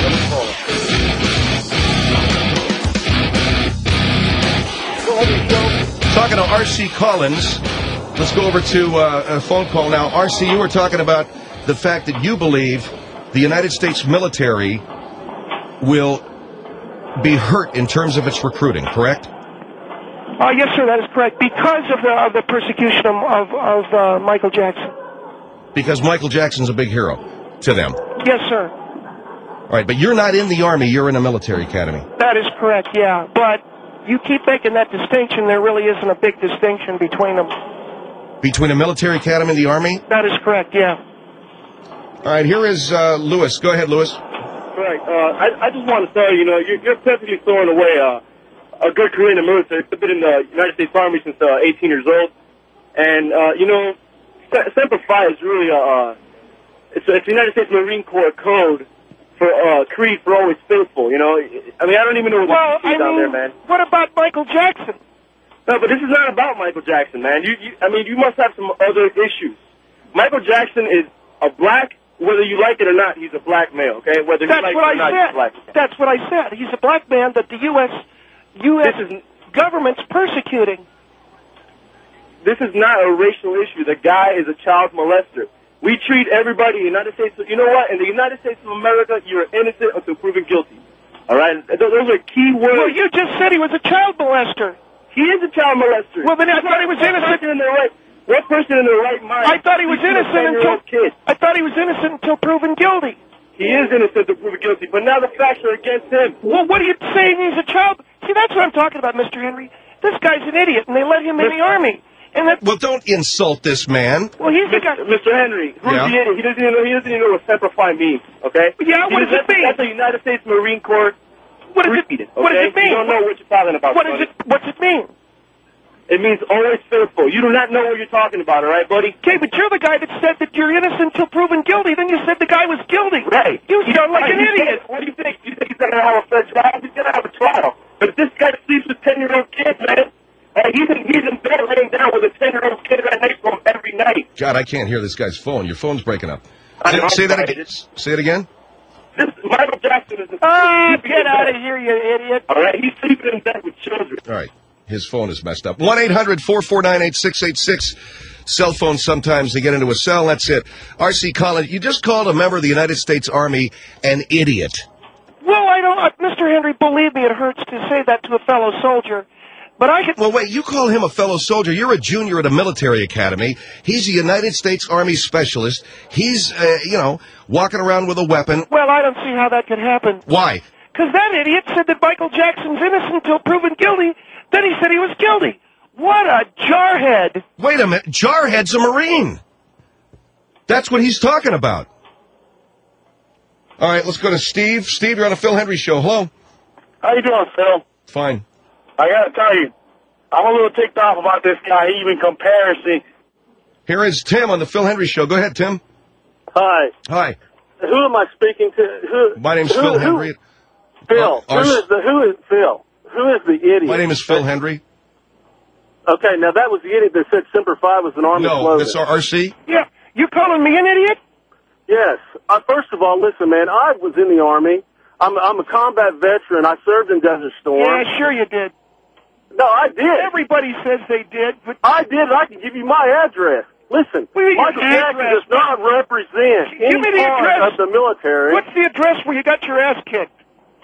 Talking to R C Collins. Let's go over to uh, a phone call now. R C, you were talking about the fact that you believe the United States military will be hurt in terms of its recruiting, correct? Uh, yes, sir, that is correct. Because of the, of the persecution of, of uh, Michael Jackson. Because Michael Jackson's a big hero to them. Yes, sir. All right, but you're not in the Army. You're in a military academy. That is correct, yeah. But you keep making that distinction. There really isn't a big distinction between them. Between a military academy and the Army? That is correct, yeah. All right, here is uh, Lewis. Go ahead, Lewis. Right. Uh, I, I just want to say, you know, you're, you're perfectly throwing away uh, a good career in the military. I've been in the United States Army since uh, eighteen years old. And, uh, you know, Semper Fi is really a, uh, it's, a, it's the United States Marine Corps code for uh, creed for always faithful, you know. I mean, I don't even know what well, the I down mean, there, man. What about Michael Jackson? No, but this is not about Michael Jackson, man. You, you, I mean, you must have some other issues. Michael Jackson is a black, whether you like it or not, he's a black male, okay? Whether That's you like what it or I not, said. he's black. That's what I said. He's a black man that the U S U S This is, government's persecuting. This is not a racial issue. The guy is a child molester. We treat everybody in the United States, you know what? In the United States of America, you're innocent until proven guilty. All right? Those are key words. Well, you just said he was a child molester. He is a child molester. Well, then I thought he was innocent. In their right, what person in their right mind? I thought he was innocent until kid. I thought he was innocent until proven guilty. He is innocent until proven guilty, but now the facts are against him. Well, what are you saying? He's a child? See, that's what I'm talking about, Mister Henry. This guy's an idiot, and they let him in the Army. And that, well, don't insult this man. Well, he's the guy. Mister Henry, who's yeah. the idiot? He doesn't even know. He doesn't even know what Semper Fi means. Okay? Yeah. What he does it mean? That's the United States Marine Corps. What does it mean? Okay? What does it mean? You don't know what you're talking about. What buddy. is it? What's it mean? It means always faithful. You do not know what you're talking about, all right, buddy? Okay, but you're the guy that said that you're innocent until proven guilty. Then you said the guy was guilty. Right. You sound like right. an idiot. What do you think? You think he's going to have a fair trial? He's going to have a trial. But if this guy sleeps with ten-year-old kids, man, uh, he's, in, he's in bed laying down with a ten-year-old kid at night from every night. God, I can't hear this guy's phone. Your phone's breaking up. I know, Say, say that right. again. Say it again. This Michael Jackson is a... Oh, get out of here, you idiot. All right, he's sleeping in bed with children. All right. His phone is messed up. one eight hundred four four nine eight six eight six. Cell phones, sometimes they get into a cell. That's it. R C Collins, you just called a member of the United States Army an idiot. Well, I don't... Uh, Mister Henry, believe me, it hurts to say that to a fellow soldier. But I can... Well, wait, you call him a fellow soldier. You're a junior at a military academy. He's a United States Army specialist. He's, uh, you know, walking around with a weapon. Well, I don't see how that could happen. Why? Because that idiot said that Michael Jackson's innocent until proven guilty. Then he said he was guilty. What a jarhead. Wait a minute. Jarhead's a Marine. That's what he's talking about. All right, let's go to Steve. Steve, you're on a Phil Henry show. Hello. How you doing, Phil? Fine. I got to tell you, I'm a little ticked off about this guy. He even compares me. Here is Tim on the Phil Henry show. Go ahead, Tim. Hi. Hi. Who am I speaking to? Who? My name's who, Phil who, Henry. Phil. Uh, our, who is the who is Phil? Who is the idiot? My name is Phil Henry. Okay, now that was the idiot that said Semper Fi was an Army No, slogan. that's our R C. Yeah, you calling me an idiot? Yes. Uh, first of all, listen, man, I was in the Army. I'm, I'm a combat veteran. I served in Desert Storm. Yeah, sure you did. No, I did. Everybody says they did, but... I did. I can give you my address. Listen, Well, you Michael get the Jackson address. does not represent Give any me the part address. of the military. What's the address where you got your ass kicked?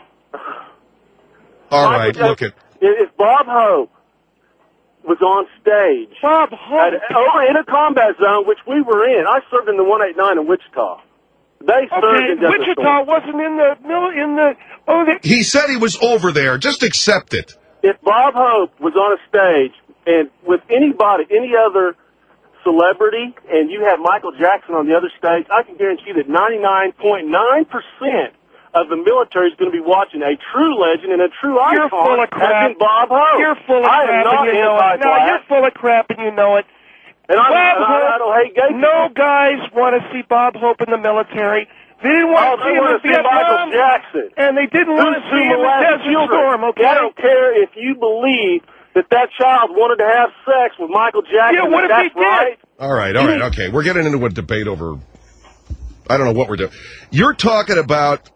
All Michael right, Jackson- look it. If Bob Hope was on stage Bob at, Hope. oh, in a combat zone, which we were in, I served in the one eighty-nine in Wichita. They served Okay, in Desert Wichita Storm. wasn't in the... mil- in the oh, the, He said he was over there. Just accept it. If Bob Hope was on a stage and with anybody, any other celebrity, and you have Michael Jackson on the other stage, I can guarantee that ninety-nine point nine percent of the military is going to be watching a true legend and a true You're icon. full of crap. As in Bob Hope. You're full of I crap am not and you know it. No, anti-black. you're full of crap and you know it. And I'm, Bob and I, Hope, I don't hate gay no people. guys want to see Bob Hope in the military. They didn't want Oh, to they see him want in to see Michael Vietnam, Jackson. and they didn't want to Who's see who him in molested Desert children. Storm, okay? I don't care if you believe that that child wanted to have sex with Michael Jackson. Yeah, what if that's he did? right. All right, all right, okay. We're getting into a debate over... I don't know what we're doing. You're talking about...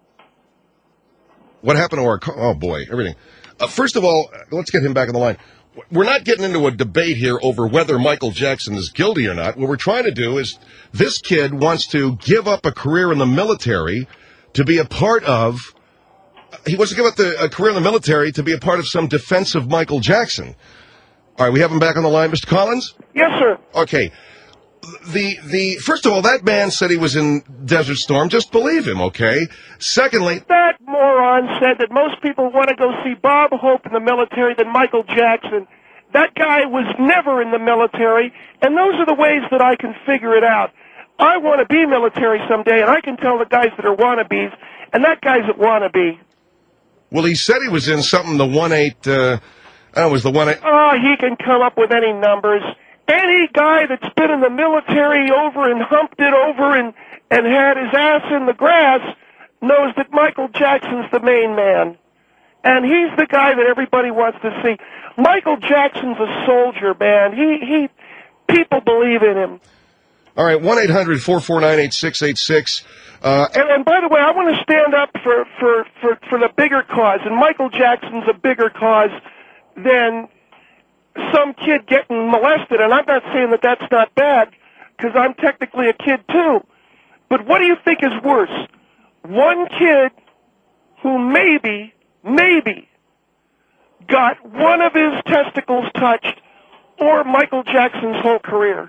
What happened to our... Co- oh, boy, everything. Uh, first of all, let's get him back on the line. We're not getting into a debate here over whether Michael Jackson is guilty or not. What we're trying to do is this kid wants to give up a career in the military to be a part of... He wants to give up the, a career in the military to be a part of some defense of Michael Jackson. All right, we have him back on the line, Mister Collins? Yes, sir. Okay. the the first of all, that man said he was in Desert Storm. Just believe him, okay? Secondly, that moron said that most people want to go see Bob Hope in the military than Michael Jackson. That guy was never in the military, and those are the ways that I can figure it out. I want to be military someday, and I can tell the guys that are wannabes, and that guy's a wannabe. Well, he said he was in something, the one eight, uh, I don't know, it was the one eight. Oh, he can come up with any numbers. Any guy that's been in the military over and humped it over and, and had his ass in the grass knows that Michael Jackson's the main man. And he's the guy that everybody wants to see. Michael Jackson's a soldier, man. He, he, people believe in him. All right, one eight hundred four four nine eight six eight six. Uh, and, and by the way, I want to stand up for, for, for, for the bigger cause, and Michael Jackson's a bigger cause than some kid getting molested, and I'm not saying that that's not bad, because I'm technically a kid too. But what do you think is worse? One kid who maybe, maybe got one of his testicles touched, or Michael Jackson's whole career?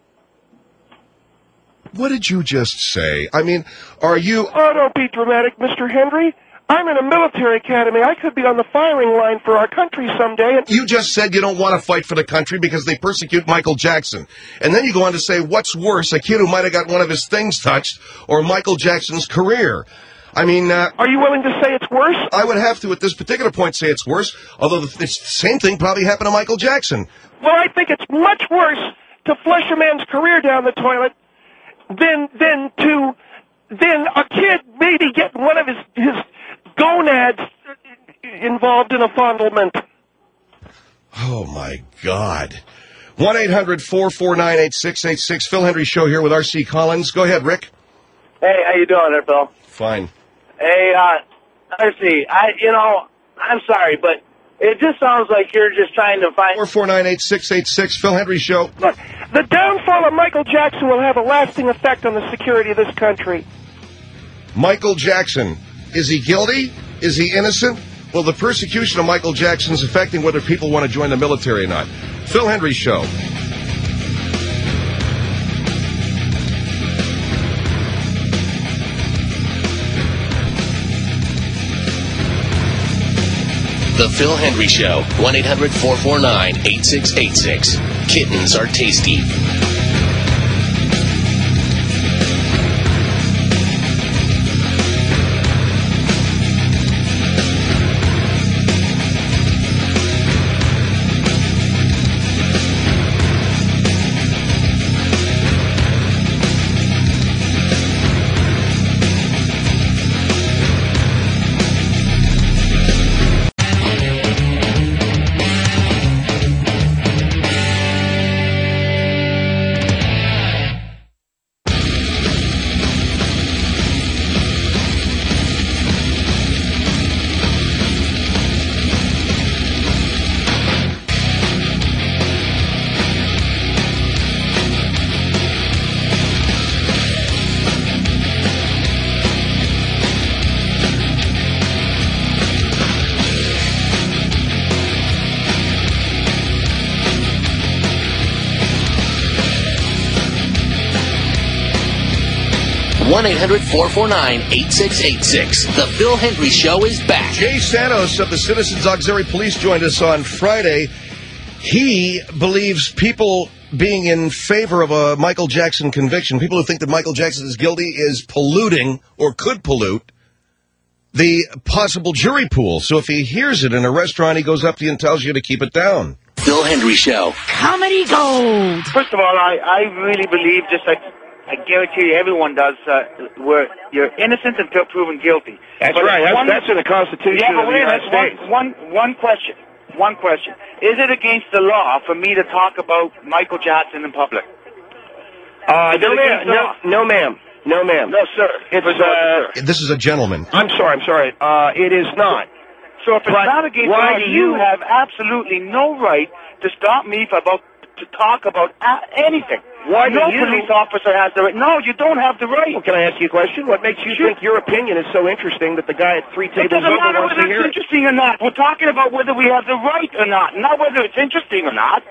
What did you just say? I mean, are you... Oh, don't be dramatic, Mister Henry. I'm in a military academy. I could be on the firing line for our country someday. And you just said you don't want to fight for the country because they persecute Michael Jackson. And then you go on to say, what's worse, a kid who might have got one of his things touched or Michael Jackson's career? I mean... Uh, Are you willing to say it's worse? I would have to, at this particular point, say it's worse, although the, the same thing probably happened to Michael Jackson. Well, I think it's much worse to flush a man's career down the toilet than, than to... than a kid maybe getting one of his... his gonads involved in a fondlement. Oh, my God. one eight hundred four four nine eight six eight six. Phil Hendry Show here with R C Collins. Go ahead, Rick. Hey, how you doing there, Phil? Fine. Hey, uh, R C, I, you know, I'm sorry, but it just sounds like you're just trying to find... four four nine eight six eight six. Phil Hendry Show. Look, the downfall of Michael Jackson will have a lasting effect on the security of this country. Michael Jackson. Is he guilty? Is he innocent? Well, the persecution of Michael Jackson is affecting whether people want to join the military or not. Phil Hendry Show. The Phil Hendry Show. one eight hundred four four nine eight six eight six. Kittens are tasty. one eight hundred four four nine eight six eight six. The Phil Hendry Show is back. Jay Santos of the Citizens Auxiliary Police joined us on Friday. He believes people being in favor of a Michael Jackson conviction, people who think that Michael Jackson is guilty, is polluting or could pollute the possible jury pool. So if he hears it in a restaurant, he goes up to you and tells you to keep it down. Phil Hendry Show. Comedy Gold. First of all, I, I really believe, just like I guarantee you everyone does, uh, where you're innocent until proven guilty. That's but right. That's, one, that's in the Constitution yeah, but of the wait a United minute. States. One, one, one question. One question. Is it against the law for me to talk about Michael Jackson in public? Uh, Is it no, ma'am. against the No, law? no, ma'am. No, ma'am. No, sir. It's, First of all, uh, sir. This is a gentleman. I'm sorry, I'm sorry. Uh, it is not. So if it's But not against the why law, do you you- have absolutely no right to stop me for about to talk about a- anything. Why do no you- police officer has the right. No, you don't have the right. Well, can I ask you a question? What makes you Sure. think your opinion is so interesting that the guy at three It tables doesn't over matter wants whether to hear it's it? interesting or not. We're talking about whether we have the right or not, not whether it's interesting or not.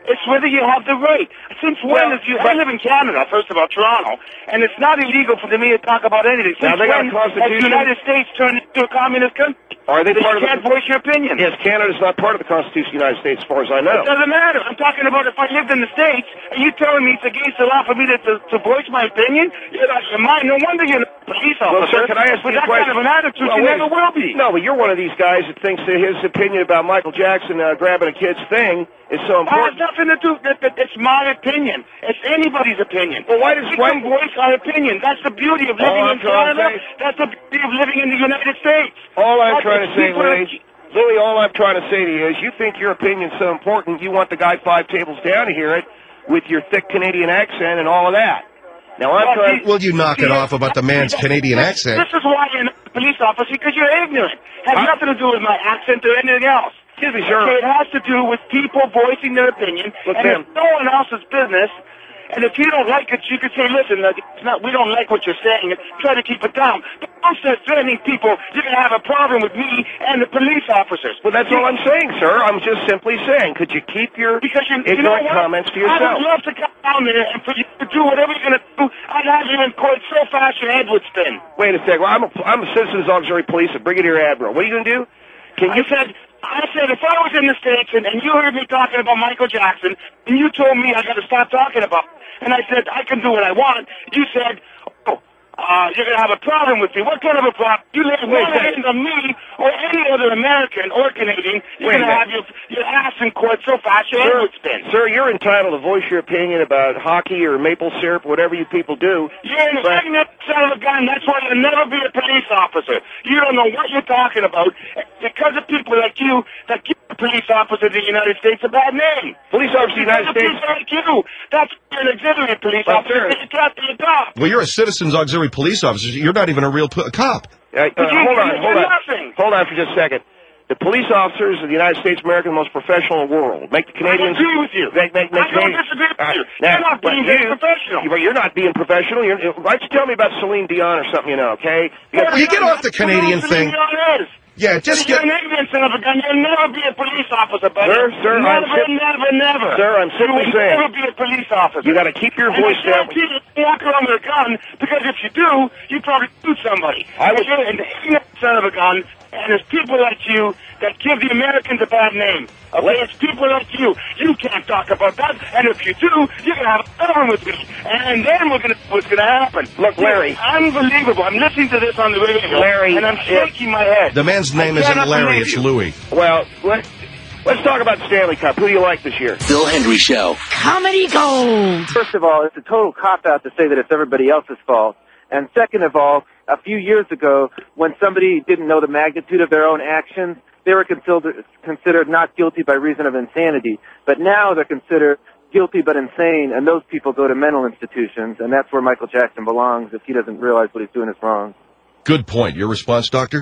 It's whether you have the right. Since when Well, is you... I live in Canada, first of all, Toronto, and it's not illegal for me to talk about anything. Since Now, they got a when constitution? has the United States turned into a communist country? Are they So part you of can't the... voice your opinion. Yes, Canada's not part of the Constitution of the United States, as far as I know. It doesn't matter. I'm talking about if I lived in the States, and you telling me it's against the law for me to, to, to voice my opinion? You're not your mind. No wonder you're not a police officer. Well, sir, can I ask With you a that question? kind of an attitude, Well, you wait. never will be. No, but you're one of these guys that thinks that his opinion about Michael Jackson uh, grabbing a kid's thing is so It has important. nothing to do with it. It's my opinion. It's anybody's opinion. Well, why does- we why- can voice our opinion? That's the beauty of living All in I'm trying to Canada. say- That's the beauty of living in the United States. All I'm That's trying the to say, people Louis, Louis, all I'm trying to say to you is you think your opinion's so important, you want the guy five tables down to hear it with your thick Canadian accent and all of that. Now, I'm Well, trying... see- Will you knock it off about the man's Canadian This- accent? This is why you're not a police officer, because you're ignorant. It has I- nothing to do with my accent or anything else. Excuse me, sir. Okay, it has to do with people voicing their opinion, Look, and Tim. it's no one else's business. And if you don't like it, you can say, listen, look, it's not, we don't like what you're saying, and try to keep it down. But don't start threatening people. You're going to have a problem with me and the police officers. Well, that's all I'm saying, sir. I'm just simply saying, could you keep your Because you, you know ignorant what? comments to I yourself? would love to come down there and for you to do whatever you're going to do. I'd have you in court so fast your head would spin. Wait a second. Well, I'm a, I'm a Citizens Auxiliary Police, a Brigadier Admiral. What are you going to do? Can I you... said, I said, if I was in the States and, and you heard me talking about Michael Jackson, and you told me I got to stop talking about it, and I said, I can do what I want, you said, oh, uh, you're going to have a problem with me. What kind of a problem? You lay Wait one a second. hand on me or any other American or Canadian, you're Wait a going to have minute. your, your ass in court so fast your head would spin. Sir, you're entitled to voice your opinion about hockey or maple syrup, whatever you people do. You're an But- ignorant son of a gun. That's why you'll never be a police officer. You don't know what you're talking about. Because of people like you that give a police officer in the United States a bad name. Police officer of the United Because of States... people like you. That's why you're an auxiliary police Well, officer. sir- You can't be a cop. Well, you're a Citizens Auxiliary Police officer. You're not even a real p- cop. Uh, uh, But you- hold on, you're hold on. nothing. Hold on for just a second. The police officers of the United States of America are the most professional in the world. Make the Canadians... I agree with you. Make, make, make I don't Canadians- disagree with Uh, you. now, You're not but being you- very professional. you- You're not being professional. You're, why don't you tell me about Celine Dion or something you know, okay? Because- Will you get off the Canadian That's what thing? Celine Dion is. Yeah, just You're get... an ignorant son of a gun. You'll never be a police officer, buddy. Sir, sir, never, I'm sim- never, never. Sir, I'm simply you will saying- never be a police officer. You got to keep your And voice you down. can't keep walk around with a gun, because if you do, you probably shoot somebody. I would- And you're an ignorant son of a gun, and there's people like you that give the Americans a bad name. Okay, it's people like you. You can't talk about that, and if you do, you're going to have a problem with me. And then we're going to, what's going to happen? Look, Larry. It's unbelievable. I'm listening to this on the radio, Larry, and I'm yeah. shaking my head. The man's name I isn't cannot Larry, believe it's you. Louis. Well, let, let's talk about the Stanley Cup. Who do you like this year? Bill Henry Show. Comedy Gold. First of all, it's a total cop-out to say that it's everybody else's fault. And second of all, a few years ago, when somebody didn't know the magnitude of their own actions, they were considered, considered not guilty by reason of insanity. But now they're considered guilty but insane, and those people go to mental institutions, and that's where Michael Jackson belongs if he doesn't realize what he's doing is wrong. Good point. Your response, Doctor?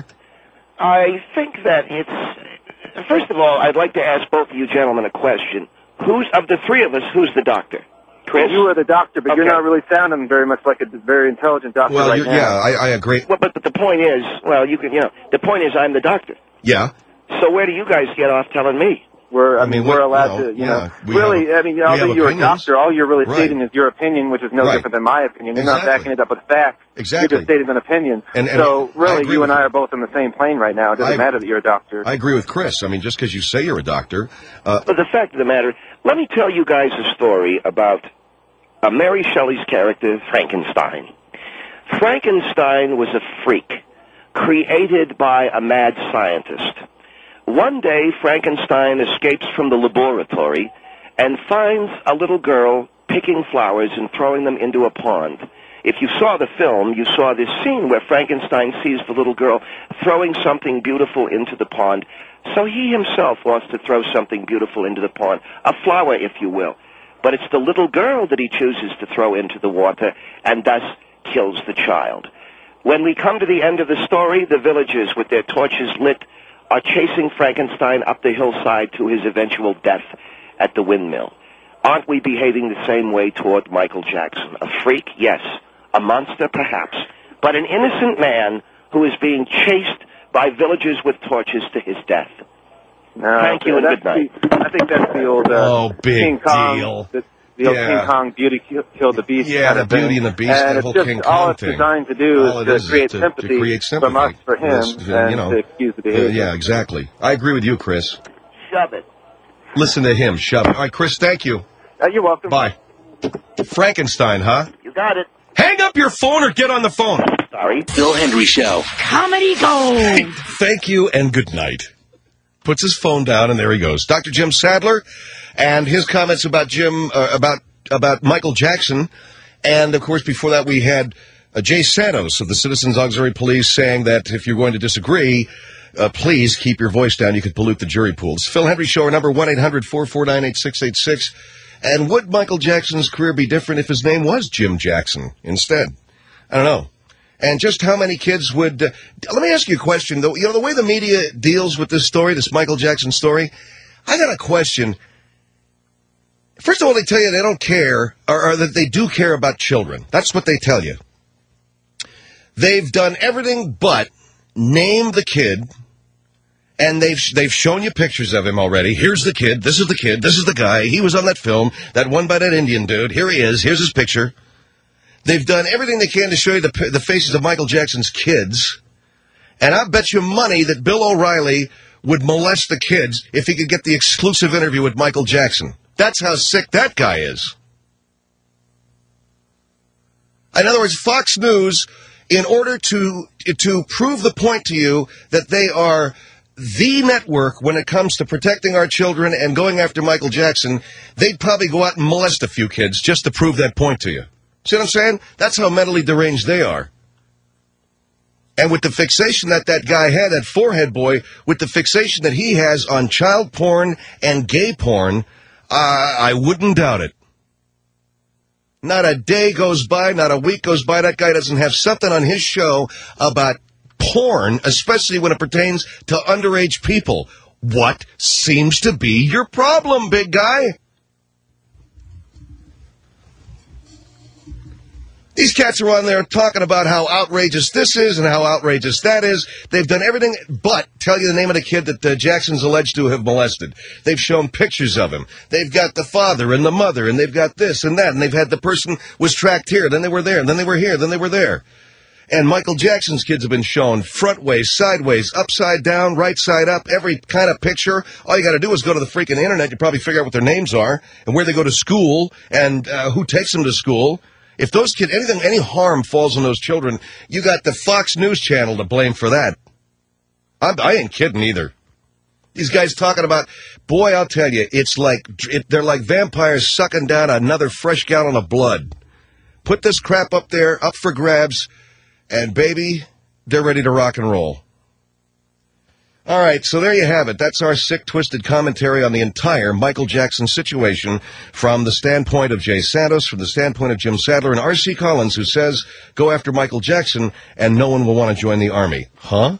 I think that it's... First of all, I'd like to ask both of you gentlemen a question. Who's, of the three of us, who's the doctor? Chris? You are the doctor, but you're Okay. not really sounding very much like a very intelligent doctor Well, right you're, now. yeah, I, I agree. Well, but, but the point is, well, you can, you know, the point is I'm the doctor. Yeah. So where do you guys get off telling me? We're, I, I mean, mean, we're what- allowed you know, to, you yeah, know, we really, have- I mean, we although have you're opinions. a doctor, all you're really Right. stating is your opinion, which is no Right. different than my opinion. You're not Exactly. backing it up with facts. Exactly. You're just stating an opinion. And- and so, I really, agree you with and I you. are both on the same plane right now. It doesn't I- matter that you're a doctor. I agree with Chris. I mean, just because you say you're a doctor, uh, But the fact of the matter, let me tell you guys a story about uh, Mary Shelley's character, Frankenstein. Frankenstein was a freak created by a mad scientist. One day, Frankenstein escapes from the laboratory and finds a little girl picking flowers and throwing them into a pond. If you saw the film, you saw this scene where Frankenstein sees the little girl throwing something beautiful into the pond. So he himself wants to throw something beautiful into the pond, a flower, if you will. But it's the little girl that he chooses to throw into the water and thus kills the child. When we come to the end of the story, the villagers with their torches lit are chasing Frankenstein up the hillside to his eventual death at the windmill. Aren't we behaving the same way toward Michael Jackson? A freak? Yes. A monster? Perhaps. But an innocent man who is being chased by villagers with torches to his death. No, Thank you and that's good night. The, I think that's the old uh, Oh, big King Kong, deal. The, the old Yeah. King Kong Beauty Kill, kill the Beast. Yeah, kind the of thing. Beauty and the Beast, and that it's whole just, King all Kong it's thing. designed to do All is it to is is create to- to sympathy create sympathy. from us for him Yes, and you know. to excuse the Uh, behavior. yeah, exactly. I agree with you, Chris. Shove it. Listen to him, shove it. All right, Chris, thank you. Uh, you're welcome. Bye. Frankenstein, huh? You got it. Hang up your phone or get on the phone. Sorry. Phil Hendry Show. Comedy Gold. Thank you and good night. Puts his phone down and there he goes. Doctor Jim Sadler and his comments about Jim, uh, about about Michael Jackson. And, of course, before that we had uh, Jay Santos of the Citizens Auxiliary Police saying that if you're going to disagree, uh, please keep your voice down. You could pollute the jury pool. It's Phil Hendry Show, our number one eight hundred four four nine eight six eight six. And would Michael Jackson's career be different if his name was Jim Jackson instead? I don't know. And just how many kids would... Uh, let me ask you a question, though. You know, the way the media deals with this story, this Michael Jackson story, I got a question. First of all, they tell you they don't care, or, or that they do care about children. That's what they tell you. They've done everything but name the kid, and they've they've shown you pictures of him already. Here's the kid. This is the kid. This is the guy. He was on that film, that one by that Indian dude. Here he is. Here's his picture. They've done everything they can to show you the, the faces of Michael Jackson's kids. And I bet you money that Bill O'Reilly would molest the kids if he could get the exclusive interview with Michael Jackson. That's how sick that guy is. In other words, Fox News, in order to to prove the point to you that they are the network when it comes to protecting our children and going after Michael Jackson, they'd probably go out and molest a few kids just to prove that point to you. See what I'm saying? That's how mentally deranged they are. And with the fixation that that guy had, that forehead boy, with the fixation that he has on child porn and gay porn, uh, I wouldn't doubt it. Not a day goes by, not a week goes by, that guy doesn't have something on his show about porn, especially when it pertains to underage people. What seems to be your problem, big guy? These cats are on there talking about how outrageous this is and how outrageous that is. They've done everything but tell you the name of the kid that uh, Jackson's alleged to have molested. They've shown pictures of him. They've got the father and the mother, and they've got this and that, and they've had the person was tracked here, then they were there, and then they were here, then they were there. And Michael Jackson's kids have been shown front ways, sideways, upside down, right side up, every kind of picture. All you got to do is go to the freaking internet. You probably figure out what their names are and where they go to school and uh, who takes them to school. If those kids, anything, any harm falls on those children, you got the Fox News channel to blame for that. I'm, I ain't kidding either. These guys talking about, boy, I'll tell you, it's like, it, they're like vampires sucking down another fresh gallon of blood. Put this crap up there, up for grabs, and baby, they're ready to rock and roll. All right, so there you have it. That's our sick, twisted commentary on the entire Michael Jackson situation from the standpoint of Jay Santos, from the standpoint of Jim Sadler, and R C Collins, who says, go after Michael Jackson, and no one will want to join the Army. Huh?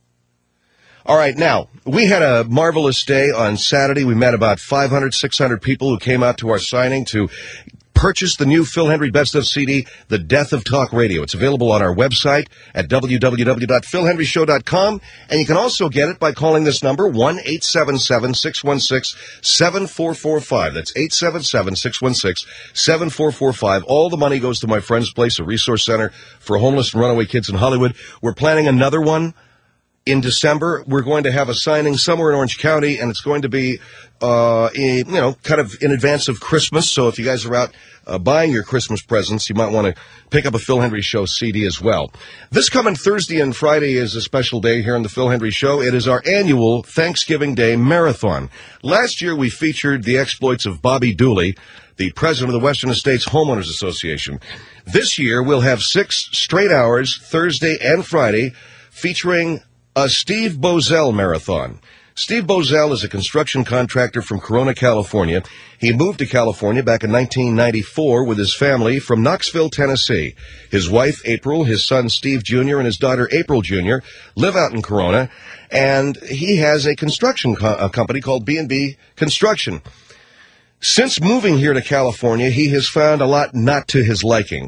All right, now, we had a marvelous day on Saturday. We met about five hundred, six hundred people who came out to our signing to purchase the new Phil Hendry Best of C D, The Death of Talk Radio. It's available on our website at w w w dot phil hendry show dot com, and you can also get it by calling this number, one eight seven seven, six one six, seven four four five. That's eight seven seven, six one six, seven four four five. All the money goes to my friend's place, a resource center for homeless and runaway kids in Hollywood. We're planning another one in December. We're going to have a signing somewhere in Orange County, and it's going to be, uh, in, you know, kind of in advance of Christmas. So if you guys are out uh, buying your Christmas presents, you might want to pick up a Phil Hendry Show C D as well. This coming Thursday and Friday is a special day here on the Phil Hendry Show. It is our annual Thanksgiving Day Marathon. Last year, we featured the exploits of Bobby Dooley, the president of the Western Estates Homeowners Association. This year, we'll have six straight hours, Thursday and Friday, featuring a Steve Bozell marathon. Steve Bozell is a construction contractor from Corona, California. He moved to California back in nineteen ninety-four with his family from Knoxville, Tennessee. His wife, April, his son, Steve Junior, and his daughter, April Junior, live out in Corona, and he has a construction co- a company called B and B Construction. Since moving here to California, he has found a lot not to his liking.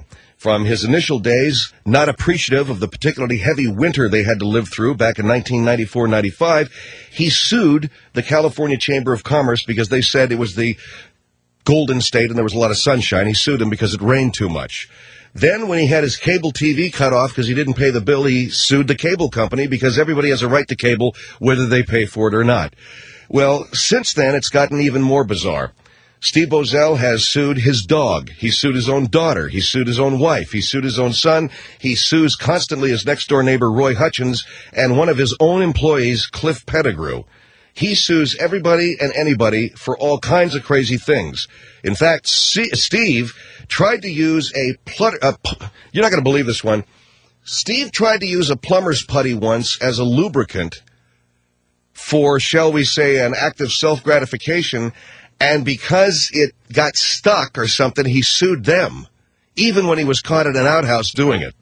From his initial days, not appreciative of the particularly heavy winter they had to live through back in nineteen ninety-four ninety-five, he sued the California Chamber of Commerce because they said it was the Golden State and there was a lot of sunshine. He sued them because it rained too much. Then when he had his cable T V cut off because he didn't pay the bill, he sued the cable company because everybody has a right to cable whether they pay for it or not. Well, since then, it's gotten even more bizarre. Steve Boesel has sued his dog. He sued his own daughter. He sued his own wife. He sued his own son. He sues constantly his next-door neighbor, Roy Hutchins, and one of his own employees, Cliff Pettigrew. He sues everybody and anybody for all kinds of crazy things. In fact, C- Steve tried to use a plut- uh, p- you're not going to believe this one. Steve tried to use a plumber's putty once as a lubricant for, shall we say, an act of self-gratification, and because it got stuck or something, he sued them, even when he was caught at an outhouse doing it.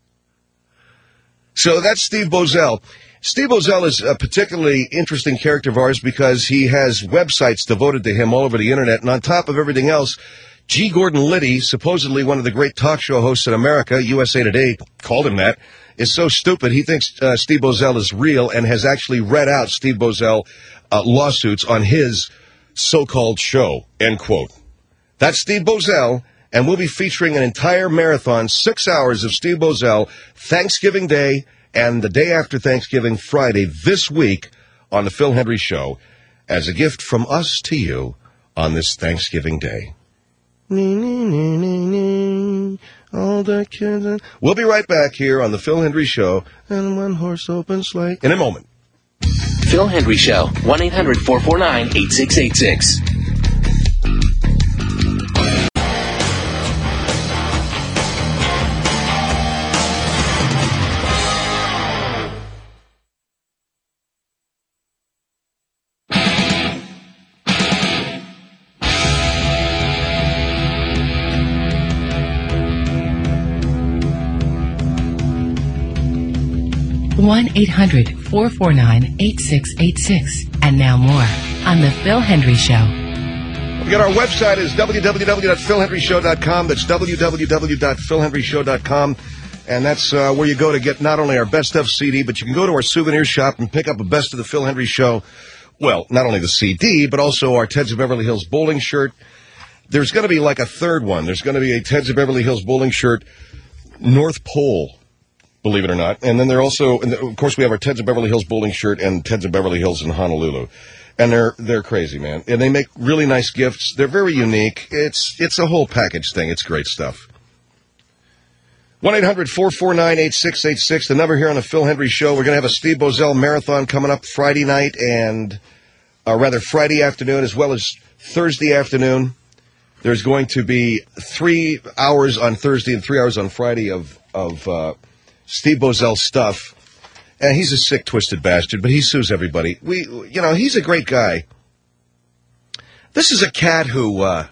So that's Steve Boesel. Steve Boesel is a particularly interesting character of ours because he has websites devoted to him all over the internet, and on top of everything else, G. Gordon Liddy, supposedly one of the great talk show hosts in America, U S A Today called him that, is so stupid he thinks uh, Steve Boesel is real and has actually read out Steve Boesel uh, lawsuits on his so-called show, end quote. That's Steve Boesel, and we'll be featuring an entire marathon, six hours of Steve Boesel, Thanksgiving Day and the day after Thanksgiving, Friday, this week on the Phil Hendrie Show, as a gift from us to you on this Thanksgiving Day. All the kids. We'll be right back here on the Phil Hendrie Show, and one horse open sleigh in a moment. Phil Hendrie Show, one eight hundred four four nine eight six eight six. one eight hundred four four nine eight six eight six. And now more on The Phil Hendrie Show. Again, our website is w w w dot phil hendrie show dot com. That's w w w dot phil hendrie show dot com. And that's uh, where you go to get not only our Best Of C D, but you can go to our souvenir shop and pick up a Best of the Phil Hendrie Show. Well, not only the C D, but also our Teds of Beverly Hills bowling shirt. There's going to be like a third one. There's going to be a Teds of Beverly Hills bowling shirt, North Pole, believe it or not. And then they're also, and of course, we have our Teds of Beverly Hills bowling shirt and Teds of Beverly Hills in Honolulu. And they're they're crazy, man. And they make really nice gifts. They're very unique. It's it's a whole package thing. It's great stuff. one eight hundred four four nine eight six eight six, the number here on the Phil Hendrie Show. We're going to have a Steve Boesel marathon coming up Friday night and, uh, rather, Friday afternoon as well as Thursday afternoon. There's going to be three hours on Thursday and three hours on Friday of, of uh, Steve Boesel stuff. And he's a sick, twisted bastard, but he sues everybody. We, you know, he's a great guy. This is a cat who, uh,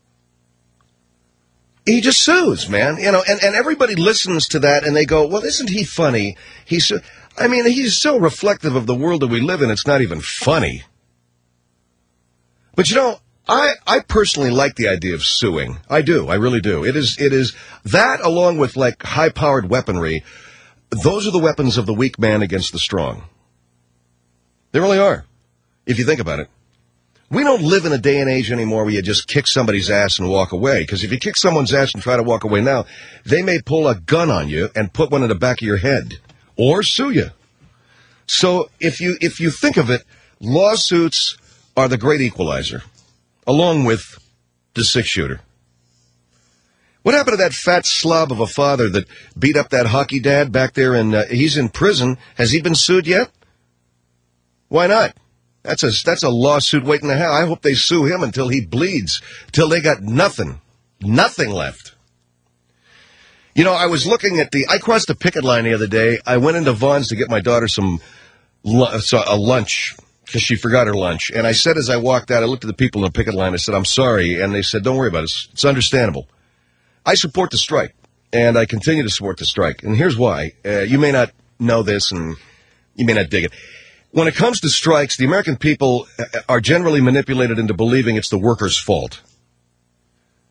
he just sues, man. You know, and, and everybody listens to that and they go, well, isn't he funny? He's, so, I mean, he's so reflective of the world that we live in, it's not even funny. But, you know, I, I personally like the idea of suing. I do. I really do. It is, it is that along with, like, high-powered weaponry. Those are the weapons of the weak man against the strong. They really are, if you think about it. We don't live in a day and age anymore where you just kick somebody's ass and walk away. Because if you kick someone's ass and try to walk away now, they may pull a gun on you and put one in the back of your head. Or sue you. So if you if you think of it, lawsuits are the great equalizer. Along with the six-shooter. What happened to that fat slob of a father that beat up that hockey dad back there? And uh, he's in prison. Has he been sued yet? Why not? That's a that's a lawsuit waiting to happen. I hope they sue him until he bleeds, till they got nothing, nothing left. You know, I was looking at the. I crossed the picket line the other day. I went into Vaughn's to get my daughter some a lunch because she forgot her lunch. And I said as I walked out, I looked at the people in the picket line. I said, "I'm sorry," and they said, "Don't worry about it. It's, it's understandable." I support the strike, and I continue to support the strike. And here's why. Uh, you may not know this, and you may not dig it. When it comes to strikes, the American people are generally manipulated into believing it's the workers' fault.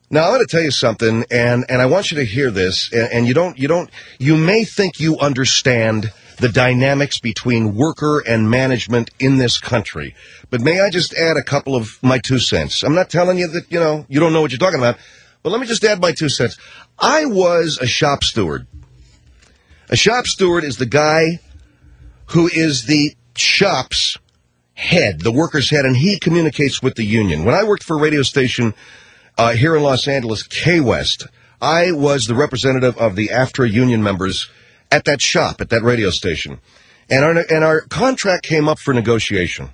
Now, I'm going to tell you something, and, and I want you to hear this, and, and you don't, you don't, you may think you understand the dynamics between worker and management in this country, but may I just add a couple of my two cents? I'm not telling you that, you know, you don't know what you're talking about, but let me just add my two cents. I was a shop steward. A shop steward is the guy who is the shop's head, the worker's head, and he communicates with the union. When I worked for a radio station Uh, here in Los Angeles, K-West, I was the representative of the AFTRA union members at that shop, at that radio station. And our, and our contract came up for negotiation.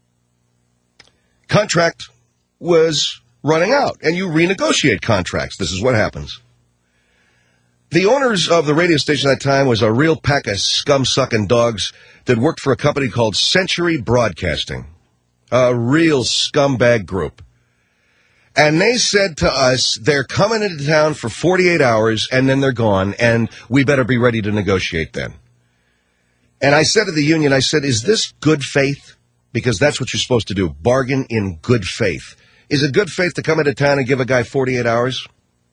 Contract was running out, and you renegotiate contracts. This is what happens. The owners of the radio station at that time was a real pack of scum-sucking dogs that worked for a company called Century Broadcasting, a real scumbag group. And they said to us, they're coming into town for forty-eight hours, and then they're gone, and we better be ready to negotiate then. And I said to the union, I said, is this good faith? Because that's what you're supposed to do, bargain in good faith. Is it good faith to come into town and give a guy forty-eight hours?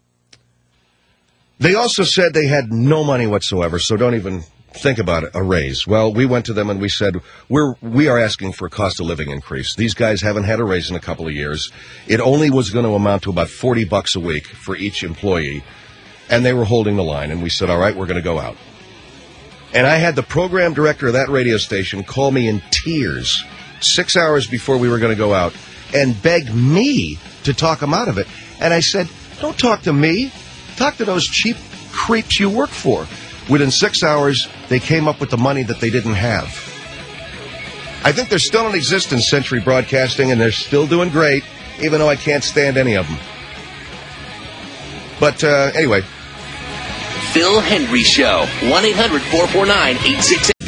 They also said they had no money whatsoever, so don't even think about it, a raise. Well, we went to them and we said, we're, we are asking for a cost of living increase. These guys haven't had a raise in a couple of years. It only was going to amount to about forty bucks a week for each employee. And they were holding the line. And we said, all right, we're going to go out. And I had the program director of that radio station call me in tears six hours before we were going to go out and beg me to talk them out of it. And I said, don't talk to me. Talk to those cheap creeps you work for. Within six hours, they came up with the money that they didn't have. I think they're still in existence, Century Broadcasting, and they're still doing great, even though I can't stand any of them. But uh, anyway. Phil Hendry Show, one eight hundred four four nine eight six eight.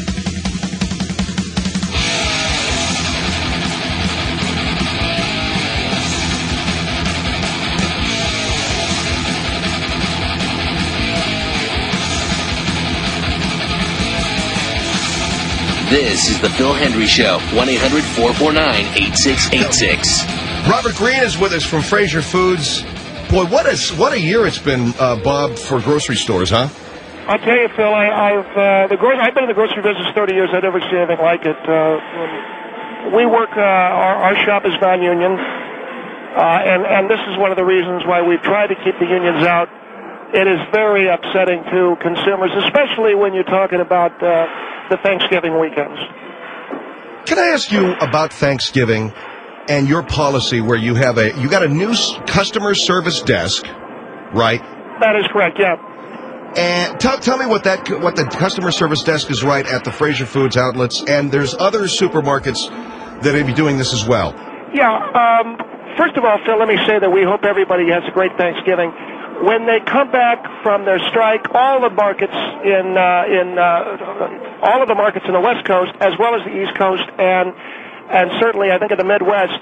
This is the Phil Hendry Show, one eight hundred four four nine eight six eight six. Robert Green is with us from Fraser Foods. Boy, what a, what a year it's been, uh, Bob, for grocery stores, huh? I'll tell you, Phil, I, I've uh, the gro- I've been in the grocery business thirty years. I've never seen anything like it. Uh, we work, uh, our, our shop is non-union, uh, and, and this is one of the reasons why we've tried to keep the unions out. It is very upsetting to consumers, especially when you're talking about uh, the Thanksgiving weekends. Can I ask you about Thanksgiving and your policy where you have a, you got a new customer service desk, right? That is correct, yeah. And tell, tell me what that, what the customer service desk is right at the Fraser Foods outlets, and there's other supermarkets that may be doing this as well. Yeah, um, first of all, Phil, let me say that we hope everybody has a great Thanksgiving. When they come back from their strike, all the markets in uh, in uh, all of the markets in the West Coast, as well as the East Coast, and and certainly I think in the Midwest,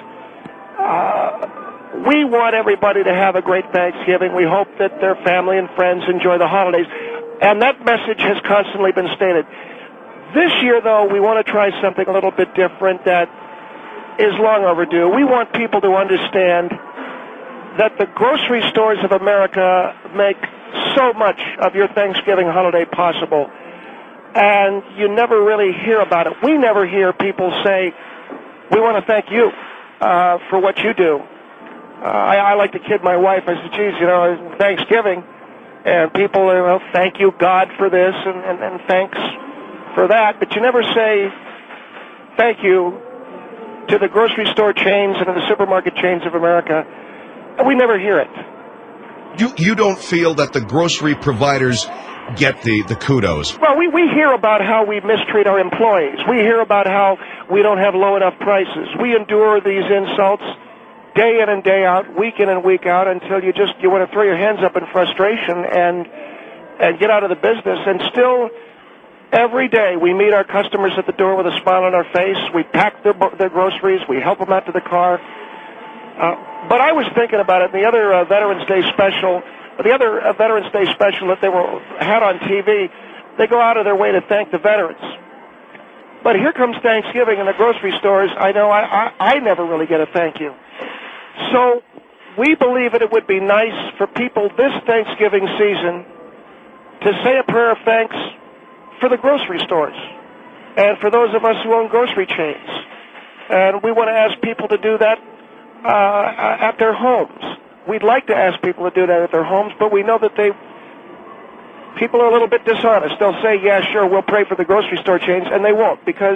uh, we want everybody to have a great Thanksgiving. We hope that their family and friends enjoy the holidays, and that message has constantly been stated. This year, though, we want to try something a little bit different that is long overdue. We want people to understand that the grocery stores of America make so much of your Thanksgiving holiday possible, and you never really hear about it. We never hear people say, we want to thank you uh, for what you do. Uh, I, I like to kid my wife. I said, geez, you know, it's Thanksgiving, and people, you know, thank you, God, for this, and, and, and thanks for that, but you never say thank you to the grocery store chains and to the supermarket chains of America. We never hear it. You you don't feel that the grocery providers get the, the kudos? Well, we, we hear about how we mistreat our employees. We hear about how we don't have low enough prices. We endure these insults day in and day out, week in and week out, until you just you want to throw your hands up in frustration and and get out of the business. And still, every day we meet our customers at the door with a smile on our face. We pack their their groceries. We help them out to the car. Uh, but I was thinking about it. The other uh, Veterans Day special, the other uh, Veterans Day special that they were had on T V, they go out of their way to thank the veterans. But here comes Thanksgiving in the grocery stores. I know I, I, I never really get a thank you. So we believe that it would be nice for people this Thanksgiving season to say a prayer of thanks for the grocery stores and for those of us who own grocery chains. And we want to ask people to do that uh, at their homes. We'd like to ask people to do that at their homes, but we know that they people are a little bit dishonest. They'll say, yeah, sure, we'll pray for the grocery store chains, and they won't, because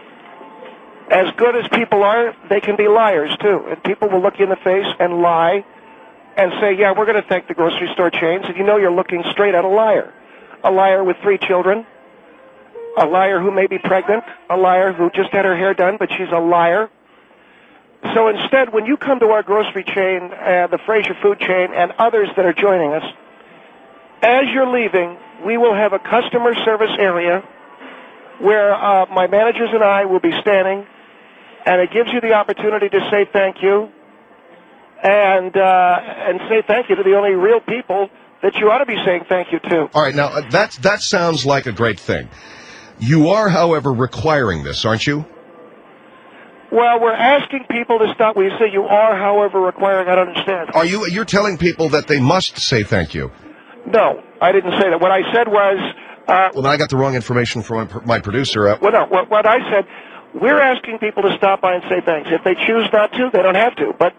as good as people are, they can be liars, too. And people will look you in the face and lie and say, yeah, we're going to thank the grocery store chains, and you know you're looking straight at a liar. A liar with three children, a liar who may be pregnant, a liar who just had her hair done, but she's a liar. So instead, when you come to our grocery chain, uh, the Fraser Food Chain, and others that are joining us, as you're leaving, we will have a customer service area where uh, my managers and I will be standing, and it gives you the opportunity to say thank you and uh, and say thank you to the only real people that you ought to be saying thank you to. All right, now, uh, that, that sounds like a great thing. You are, however, requiring this, aren't you? Well, we're asking people to stop. When you say you are, however, requiring, I don't understand. Are you, you're telling people that they must say thank you? No, I didn't say that. What I said was... Uh, well, then I got the wrong information from my, my producer. Uh, well, no, what, what I said, we're asking people to stop by and say thanks. If they choose not to, they don't have to. But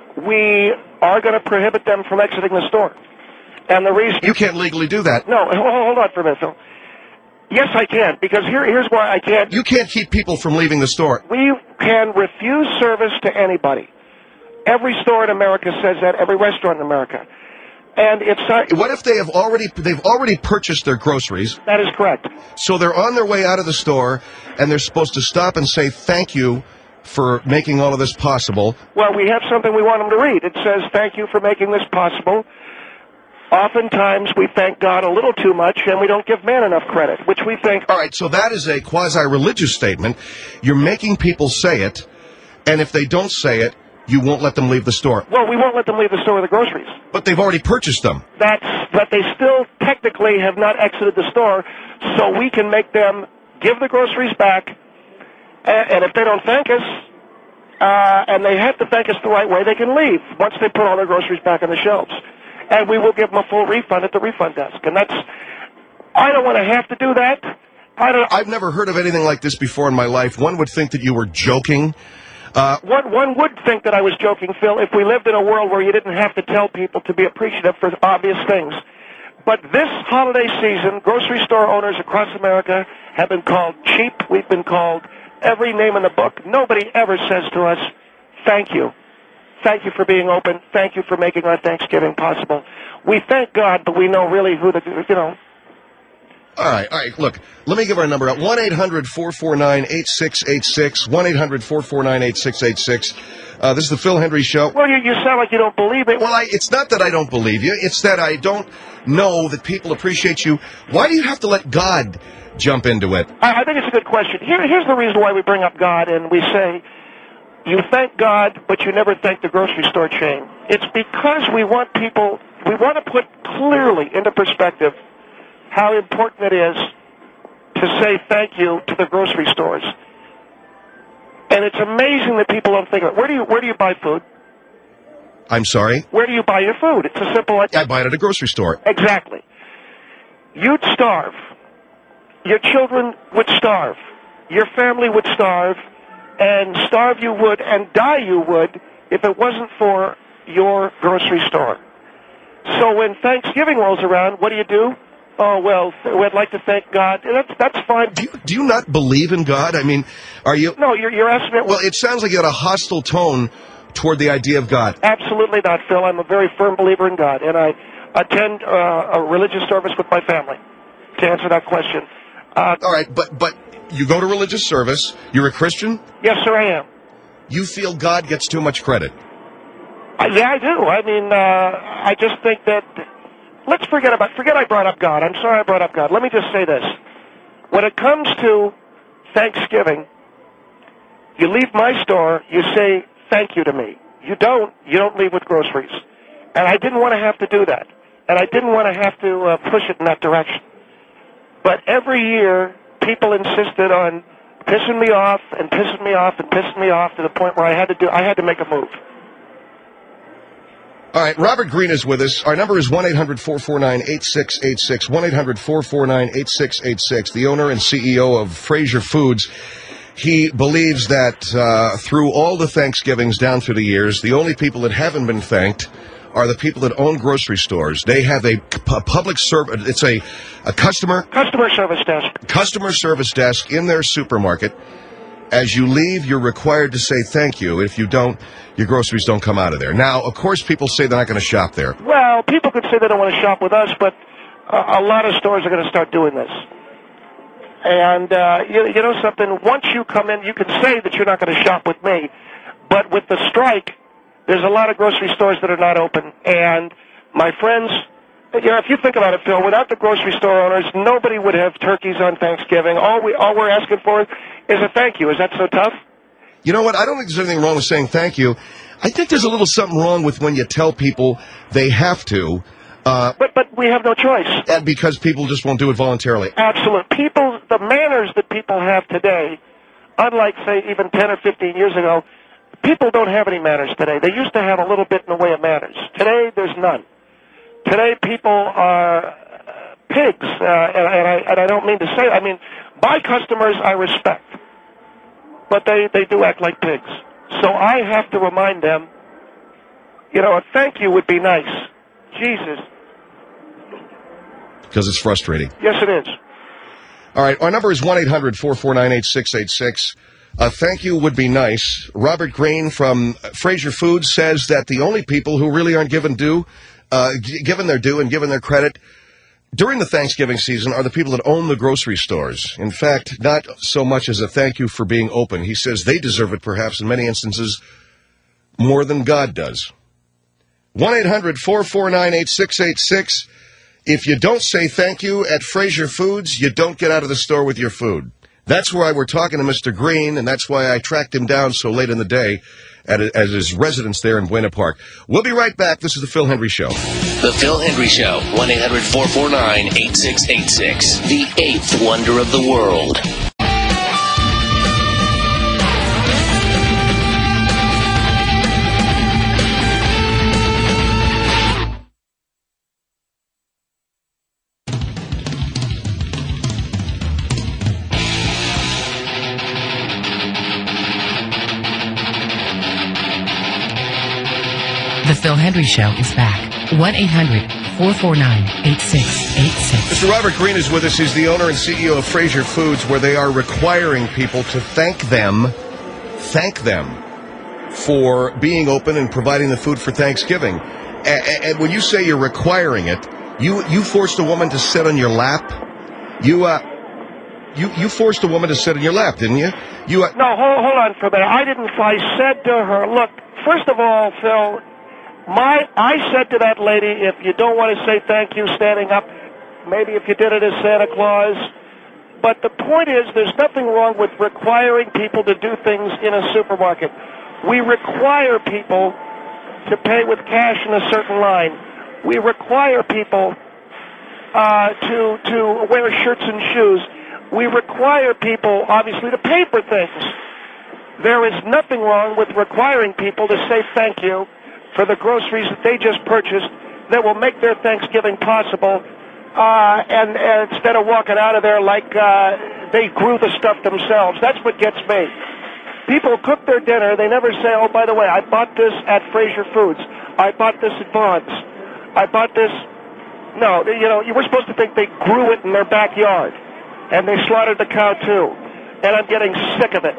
we are going to prohibit them from exiting the store. And the reason... You can't legally do that. No, hold on for a minute, Phil. Yes, I can, because here, here's why I can't. You can't keep people from leaving the store. We can refuse service to anybody. Every store in America says that, every restaurant in America. And if so, what if they have already they've already purchased their groceries? That is correct. So they're on their way out of the store, and they're supposed to stop and say thank you for making all of this possible. Well, we have something we want them to read. It says, thank you for making this possible. Oftentimes we thank God a little too much, and we don't give man enough credit, which we think... All right, so that is a quasi-religious statement. You're making people say it, and if they don't say it, you won't let them leave the store. Well, we won't let them leave the store with the groceries. But they've already purchased them. That's, but they still technically have not exited the store, so we can make them give the groceries back, and, and if they don't thank us, uh, and they have to thank us the right way, they can leave once they put all their groceries back on the shelves. And we will give them a full refund at the refund desk. And that's, I don't want to have to do that. I don't. I've never heard of anything like this before in my life. One would think that you were joking. Uh, one, one would think that I was joking, Phil, if we lived in a world where you didn't have to tell people to be appreciative for obvious things. But this holiday season, grocery store owners across America have been called cheap. We've been called every name in the book. Nobody ever says to us, thank you. Thank you for being open. Thank you for making our Thanksgiving possible. We thank God, but we know really who the, you know. All right, all right. Look, let me give our number out. one eight hundred four four nine eight six eight six. one eight hundred four four nine eight six eight six. Uh, this is the Phil Hendry Show. Well, you, you sound like you don't believe it. Well, I, it's not that I don't believe you. It's that I don't know that people appreciate you. Why do you have to let God jump into it? I, I think it's a good question. Here, here's the reason why we bring up God, and we say, you thank God, but you never thank the grocery store chain. It's because we want people, we want to put clearly into perspective how important it is to say thank you to the grocery stores. And it's amazing that people don't think of it. Where do you, where do you buy food? I'm sorry? Where do you buy your food? It's a simple... I buy it at a grocery store. Exactly. You'd starve. Your children would starve. Your family would starve. And starve you would, and die you would, if it wasn't for your grocery store. So when Thanksgiving rolls around, what do you do? Oh, well, we'd like to thank God. That's, that's fine. Do you, do you not believe in God? I mean, are you... No, you're, you're asking me... Well, it sounds like you had a hostile tone toward the idea of God. Absolutely not, Phil. I'm a very firm believer in God, and I attend uh, a religious service with my family, to answer that question. Uh, All right, but but... You go to religious service. You're a Christian? Yes, sir, I am. You feel God gets too much credit? Uh, yeah, I do. I mean, uh, I just think that... Let's forget about... Forget I brought up God. I'm sorry I brought up God. Let me just say this. When it comes to Thanksgiving, you leave my store, you say thank you to me. You don't. You don't leave with groceries. And I didn't want to have to do that. And I didn't want to have to uh, push it in that direction. But every year... people insisted on pissing me off and pissing me off and pissing me off to the point where I had to do I had to make a move. All right, Robert Green is with us. Our number is one eight hundred four four nine eight six eight six, one eight hundred four four nine eight six eight six, the owner and C E O of Fraser Foods. He believes that uh, through all the Thanksgivings down through the years, the only people that haven't been thanked are the people that own grocery stores. They have a, a public service, it's a, a customer... Customer service desk. Customer service desk in their supermarket. As you leave, you're required to say thank you. If you don't, your groceries don't come out of there. Now, of course, people say they're not going to shop there. Well, people could say they don't want to shop with us, but uh, a lot of stores are going to start doing this. And, uh, you, you know something, once you come in, you can say that you're not going to shop with me. But with the strike, there's a lot of grocery stores that are not open. And my friends, you know, if you think about it, Phil, without the grocery store owners, nobody would have turkeys on Thanksgiving. All, we, all we're asking for is a thank you. Is that so tough? You know what? I don't think there's anything wrong with saying thank you. I think there's a little something wrong with when you tell people they have to. Uh, but but we have no choice. And because people just won't do it voluntarily. Absolutely. People, the manners that people have today, unlike, say, even ten or fifteen years ago, people don't have any manners today. They used to have a little bit in the way of manners. Today, there's none. Today, people are uh, pigs, uh, and, and, I, and I don't mean to say, I mean, my customers I respect, but they, they do act like pigs. So I have to remind them, you know, a thank you would be nice. Jesus. Because it's frustrating. Yes, it is. All right, our number is one eight hundred four four nine eight six eight six. A thank you would be nice. Robert Green from Fraser Foods says that the only people who really aren't given due, uh, g- given their due and given their credit during the Thanksgiving season are the people that own the grocery stores. In fact, not so much as a thank you for being open. He says they deserve it, perhaps, in many instances, more than God does. one eight hundred four four nine eight six eight six. If you don't say thank you at Fraser Foods, you don't get out of the store with your food. That's why we're talking to Mister Green, and that's why I tracked him down so late in the day at, at his residence there in Buena Park. We'll be right back. This is The Phil Hendry Show. The Phil Hendry Show, one eight hundred four four nine eight six eight six. The eighth wonder of the world. The Phil Hendry Show is back. one eight hundred four four nine eight six eight six. Mister Robert Green is with us. He's the owner and C E O of Fraser Foods, where they are requiring people to thank them, thank them for being open and providing the food for Thanksgiving. And, and when you say you're requiring it, you you forced a woman to sit on your lap. You uh, you you forced a woman to sit on your lap, didn't you? You uh, no, hold hold on for a minute. I didn't. I said to her, look. First of all, Phil. My, I said to that lady, if you don't want to say thank you standing up, maybe if you did it as Santa Claus. But the point is, there's nothing wrong with requiring people to do things in a supermarket. We require people to pay with cash in a certain line. We require people uh, to to wear shirts and shoes. We require people, obviously, to pay for things. There is nothing wrong with requiring people to say thank you for the groceries that they just purchased that will make their Thanksgiving possible, uh, and, and instead of walking out of there like uh, they grew the stuff themselves. That's what gets me. People cook their dinner. They never say, oh, by the way, I bought this at Fraser Foods. I bought this at Vons. I bought this. No, you know, you were supposed to think they grew it in their backyard, and they slaughtered the cow, too. And I'm getting sick of it.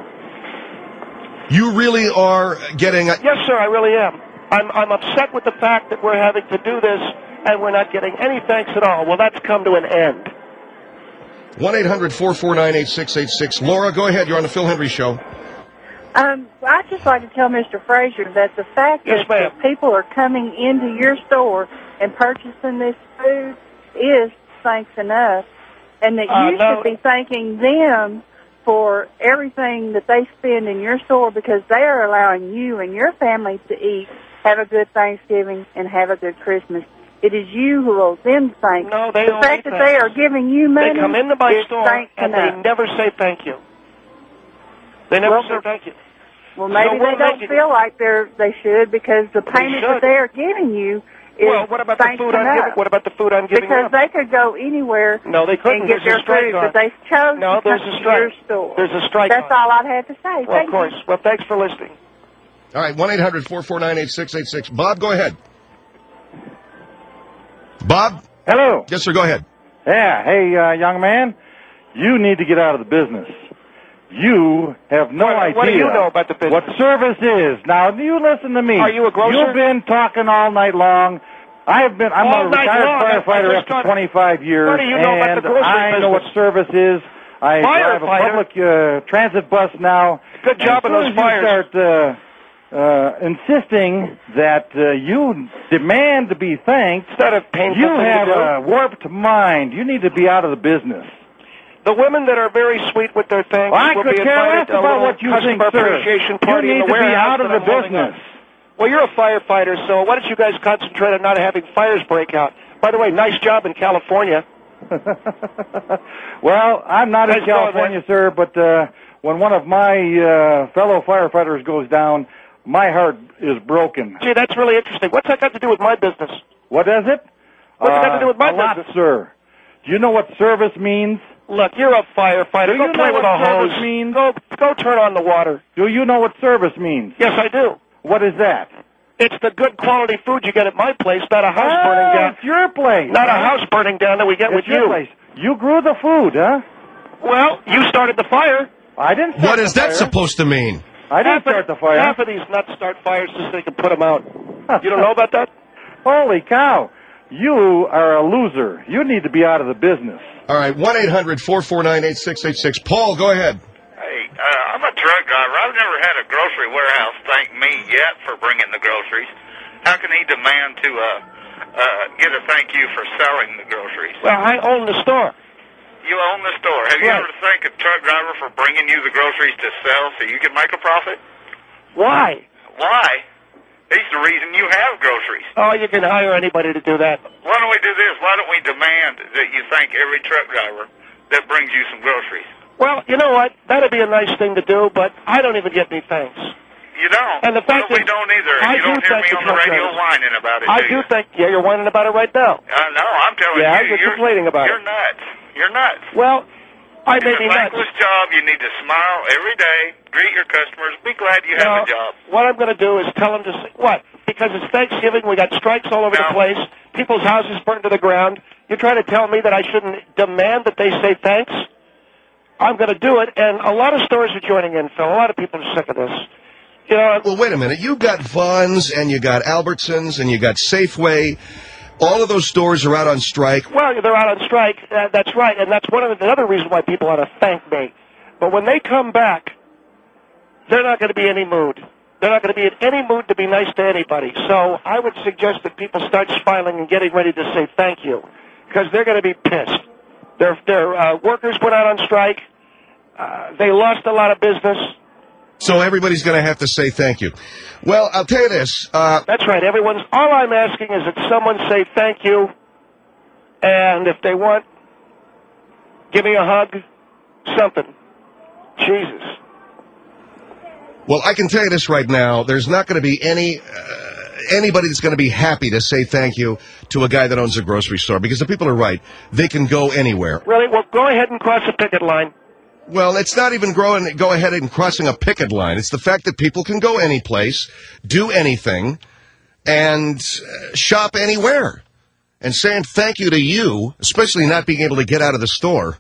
You really are getting... A- yes, sir, I really am. I'm, I'm upset with the fact that we're having to do this and we're not getting any thanks at all. Well, that's come to an end. one eight hundred four four nine eight six eight six. Laura, go ahead. You're on the Phil Hendry Show. Um, I'd just like to tell Mister Fraser that the fact yes, that the people are coming into your store and purchasing this food is thanks enough, and that uh, you no. should be thanking them for everything that they spend in your store, because they are allowing you and your family to eat, have a good Thanksgiving, and have a good Christmas. It is you who owe them thanks. No, they the don't fact that thanks. they are giving you money. They come into my is store and enough. they never say thank you. They never well, say thank you. Well, maybe So we'll they don't make it- feel like they're they should because the payment that should. they're giving you is Well, what about the thanks food to I'm us. giving? What about the food I'm giving Because up? they could go anywhere No, they couldn't. and get There's a their strike food, on. but they chose No, to there's come a to strike. your store. There's a strike That's on. all I'd have to say. Well, Thank of course. you. Well, thanks for listening. All right, one eight hundred four four nine eight six eight six. Bob, go ahead. Bob? Hello. Yes, sir, go ahead. Yeah, hey, uh, young man, you need to get out of the business. You have no What- idea what do you know about the business? what service is. Now, you listen to me. Are you a grocer? You've been talking all night long. I've been. I'm All a night retired long. I- I firefighter just after got- twenty-five years, What do you know about and the grocery I know what business? service is. I drive a Firefighter? public uh, transit bus now. Good job and on as soon those as you fires. start uh, uh, insisting that uh, you demand to be thanked, Instead of painful you thing to have do. a warped mind. You need to be out of the business. The women that are very sweet with their thanks I will could be care invited less to a about little what you think, customer sir. appreciation You party in need the to be warehouse out of that the I'm holding business. up. Well, you're a firefighter, so why don't you guys concentrate on not having fires break out? By the way, nice job in California. Well, I'm not Nice in going, California, sir, but uh, when one of my uh, fellow firefighters goes down, my heart is broken. Gee, that's really interesting. What's that got to do with my business? What does it? What's it got to Uh, do with my a lot, business? sir. Do you know what service means? Look, you're a firefighter. Do Go you play know with what a service hose. means? Go, go turn on the water. Do you know what service means? Yes, I do. What is that? It's the good quality food you get at my place, not a house oh, burning down. it's your place. Not a huh? house burning down that we get It's with your you. place. You grew the food, huh? Well, you started the fire. I didn't start What the is that fire. supposed to mean? I didn't half start of, the fire. Half of these nuts start fires just so they can put them out. You don't know about that? Holy cow. You are a loser. You need to be out of the business. All right, one eight hundred four four nine eight six eight six. Paul, go ahead. Hey, uh, I'm a truck driver. I've never had a grocery warehouse thank me yet for bringing the groceries. How can he demand to uh, uh, get a thank you for selling the groceries? Well, I own the store. You own the store. Have you Right. ever thanked a truck driver for bringing you the groceries to sell so you can make a profit? Why? Why? He's the reason you have groceries. Oh, you can hire anybody to do that. Why don't we do this? Why don't we demand that you thank every truck driver that brings you some groceries? Well, you know what? That'd be a nice thing to do, but I don't even get any thanks. You don't. And the fact well, we that don't either. I you do don't hear thank me the on the truck radio drivers. whining about it, I do do you? think, yeah, you're whining about it right now. Uh, no, I'm telling Yeah, you. you're complaining about you're it. nuts. You're nuts. Well, I It's may a be nuts. thankless job. You need to smile every day, greet your customers, be glad you have No, a job. what I'm going to do is tell them to say, what? Because it's Thanksgiving, we got strikes all over No. the place, people's houses burned to the ground. You're trying to tell me that I shouldn't demand that they say thanks? I'm going to do it, and a lot of stores are joining in, Phil. A lot of people are sick of this. You know, Well, wait a minute. You got Vons and you got Albertsons and you got Safeway. All of those stores are out on strike. well, they're out on strike. Uh, that's right, and that's one of the, another reason why people ought to thank me. But when they come back, they're not going to be in any mood. They're not going to be in any mood to be nice to anybody. So I would suggest that people start smiling and getting ready to say thank you, because they're going to be pissed. Their their uh, workers went out on strike. Uh, they lost a lot of business. So everybody's going to have to say thank you. Well, I'll tell you this. Uh, That's right. Everyone's. All I'm asking is that someone say thank you, and if they want, give me a hug, something. Jesus. well, I can tell you this right now. There's not going to be any uh, anybody that's going to be happy to say thank you to a guy that owns a grocery store, because the people are right. They can go anywhere. Really? Well, go ahead and cross the picket line. Well, it's not even growing, go ahead and crossing a picket line. It's the fact that people can go any place, do anything, and uh, shop anywhere. And saying thank you to you, especially not being able to get out of the store.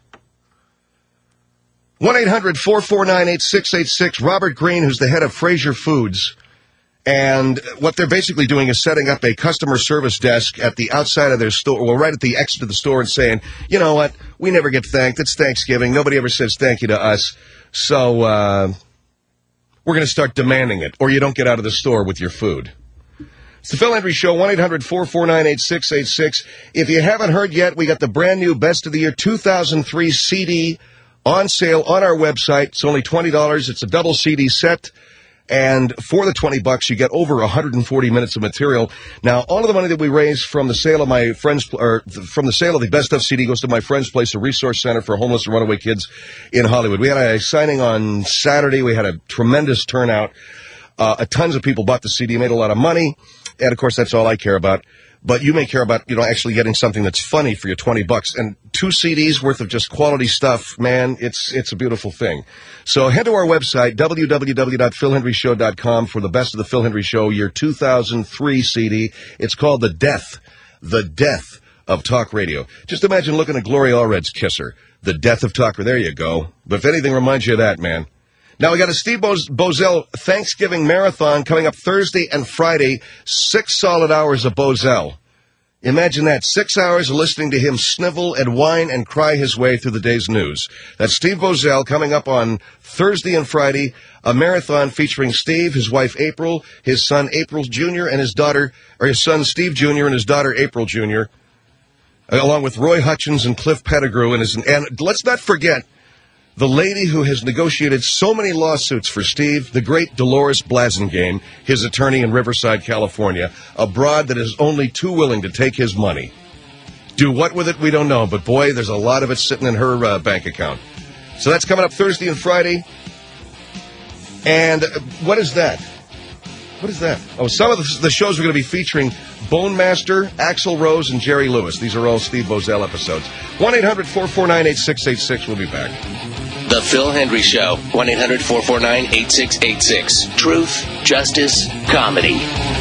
one eight hundred four four nine eight six eight six. Robert Green, who's the head of Fraser Foods. And what they're basically doing is setting up a customer service desk at the outside of their store, well, right at the exit of the store, and saying, you know what, we never get thanked. It's Thanksgiving. Nobody ever says thank you to us. So uh, we're going to start demanding it, or you don't get out of the store with your food. It's the Phil Hendry Show, one eight hundred four four nine eight six eight six. If you haven't heard yet, we got the brand new Best of the Year two thousand three C D on sale on our website. It's only twenty dollars. It's a double C D set. And for the twenty bucks, you get over one hundred forty minutes of material. Now, all of the money that we raise from the sale of my friend's, or from the sale of the Best Of C D goes to my friend's place, a resource center for homeless and runaway kids in Hollywood. We had a signing on Saturday. We had a tremendous turnout. Uh, tons of people bought the C D, made a lot of money. And, of course, that's all I care about. But you may care about, you know, actually getting something that's funny for your twenty bucks. And two C Ds worth of just quality stuff, man, it's it's a beautiful thing. So head to our website, w w w dot phil hendry show dot com, for the Best of the Phil Hendry Show, year two thousand three C D. It's called The Death, The Death of Talk Radio. Just imagine looking at Gloria Allred's Kisser. The Death of Talk. There you go. But if anything reminds you of that, man. Now, we got a Steve Bo- Bozell Thanksgiving Marathon coming up Thursday and Friday, six solid hours of Bozell. Imagine that, six hours of listening to him snivel and whine and cry his way through the day's news. That's Steve Bozell coming up on Thursday and Friday, a marathon featuring Steve, his wife April, his son April Junior, and his daughter, or his son Steve Junior and his daughter April Junior, along with Roy Hutchins and Cliff Pettigrew. And, his, and let's not forget the lady who has negotiated so many lawsuits for Steve, the great Dolores Blasingame, his attorney in Riverside, California, a broad that is only too willing to take his money. Do what with it, we don't know, but boy, there's a lot of it sitting in her uh, bank account. So that's coming up Thursday and Friday. And uh, what is that? What is that? Oh, some of the, the shows are going to be featuring Bone Master, Axl Rose, and Jerry Lewis. These are all Steve Bozell episodes. one eight hundred four four nine eight six eight six. We'll be back. The Phil Hendry Show, one eight hundred four four nine eight six eight six. Truth, justice, comedy.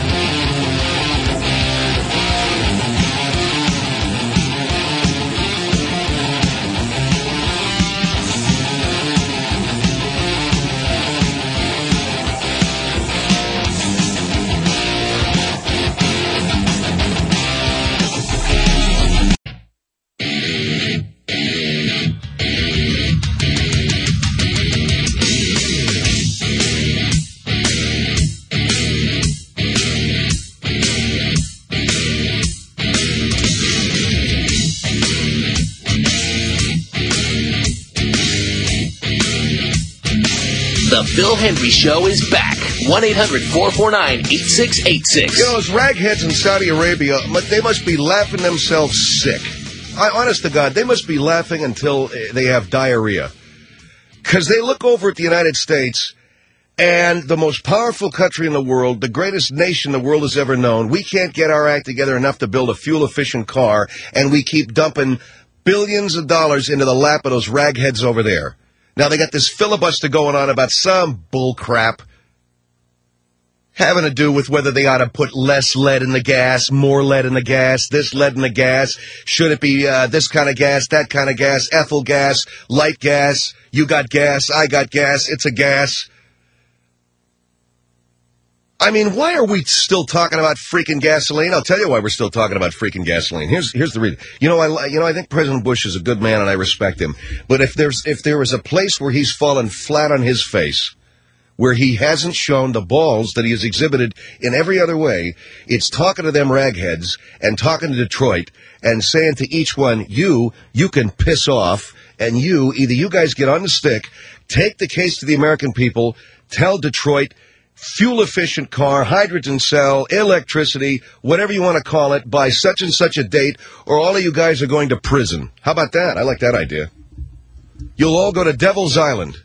The Phil Hendry Show is back. one eight hundred four four nine eight six eight six. You know, those ragheads in Saudi Arabia, they must be laughing themselves sick. I, honest to God, they must be laughing until they have diarrhea. Because they look over at the United States, and the most powerful country in the world, the greatest nation the world has ever known, we can't get our act together enough to build a fuel-efficient car, and we keep dumping billions of dollars into the lap of those ragheads over there. Now, they got this filibuster going on about some bull crap having to do with whether they ought to put less lead in the gas, more lead in the gas, this lead in the gas. Should it be uh, this kind of gas, that kind of gas, ethyl gas, light gas, you got gas, I got gas, it's a gas. I mean, why are we still talking about freaking gasoline? I'll tell you why we're still talking about freaking gasoline. Here's here's the reason. You know, I you know I think President Bush is a good man and I respect him. But if there's if there is a place where he's fallen flat on his face, where he hasn't shown the balls that he has exhibited in every other way, it's talking to them ragheads and talking to Detroit and saying to each one, you you can piss off, and you either you guys get on the stick, take the case to the American people, tell Detroit, fuel-efficient car, hydrogen cell, electricity, whatever you want to call it, by such and such a date, or all of you guys are going to prison. How about that? I like that idea. You'll all go to Devil's Island.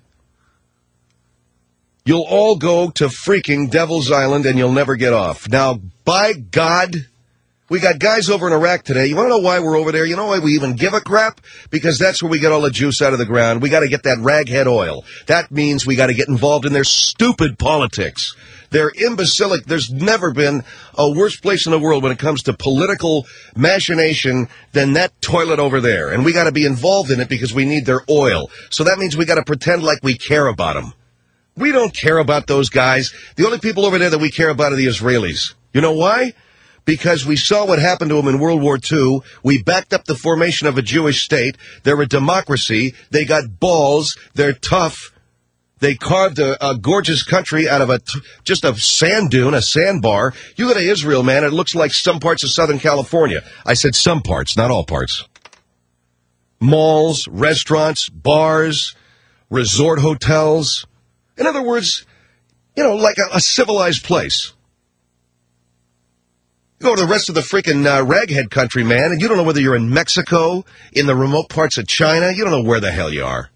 You'll all go to freaking Devil's Island, and you'll never get off. Now, by God, we got guys over in Iraq today. You want to know why we're over there? You know why we even give a crap? Because that's where we get all the juice out of the ground. We got to get that raghead oil. That means we got to get involved in their stupid politics. They're imbecilic. There's never been a worse place in the world when it comes to political machination than that toilet over there. And we got to be involved in it because we need their oil. So that means we got to pretend like we care about them. We don't care about those guys. The only people over there that we care about are the Israelis. You know why? Because we saw what happened to them in World War Two. We backed up the formation of a Jewish state. They're a democracy. They got balls. They're tough. They carved a, a gorgeous country out of a t- just a sand dune, a sandbar. You go to Israel, man, it looks like some parts of Southern California. I said some parts, not all parts. Malls, restaurants, bars, resort hotels. In other words, You know, like a, a civilized place. You go to the rest of the freaking uh, raghead country, man, and you don't know whether you're in Mexico, in the remote parts of China. You don't know where the hell you are.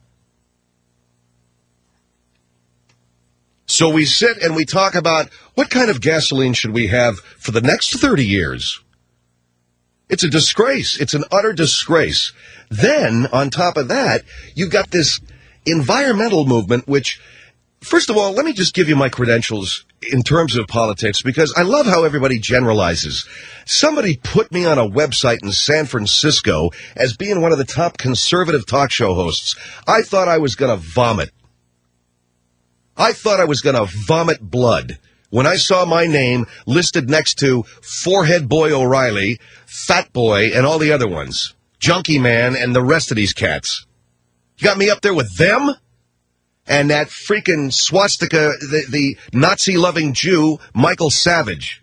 So we sit and we talk about what kind of gasoline should we have for the next thirty years. It's a disgrace. It's an utter disgrace. Then, on top of that, you've got this environmental movement, which, first of all, let me just give you my credentials in terms of politics, because I love how everybody generalizes. Somebody put me on a website in San Francisco as being one of the top conservative talk show hosts. I thought I was going to vomit. I thought I was going to vomit blood when I saw my name listed next to Forehead Boy O'Reilly, Fat Boy, and all the other ones, Junkie Man, and the rest of these cats. You got me up there with them? And that freaking swastika, the, the Nazi-loving Jew, Michael Savage.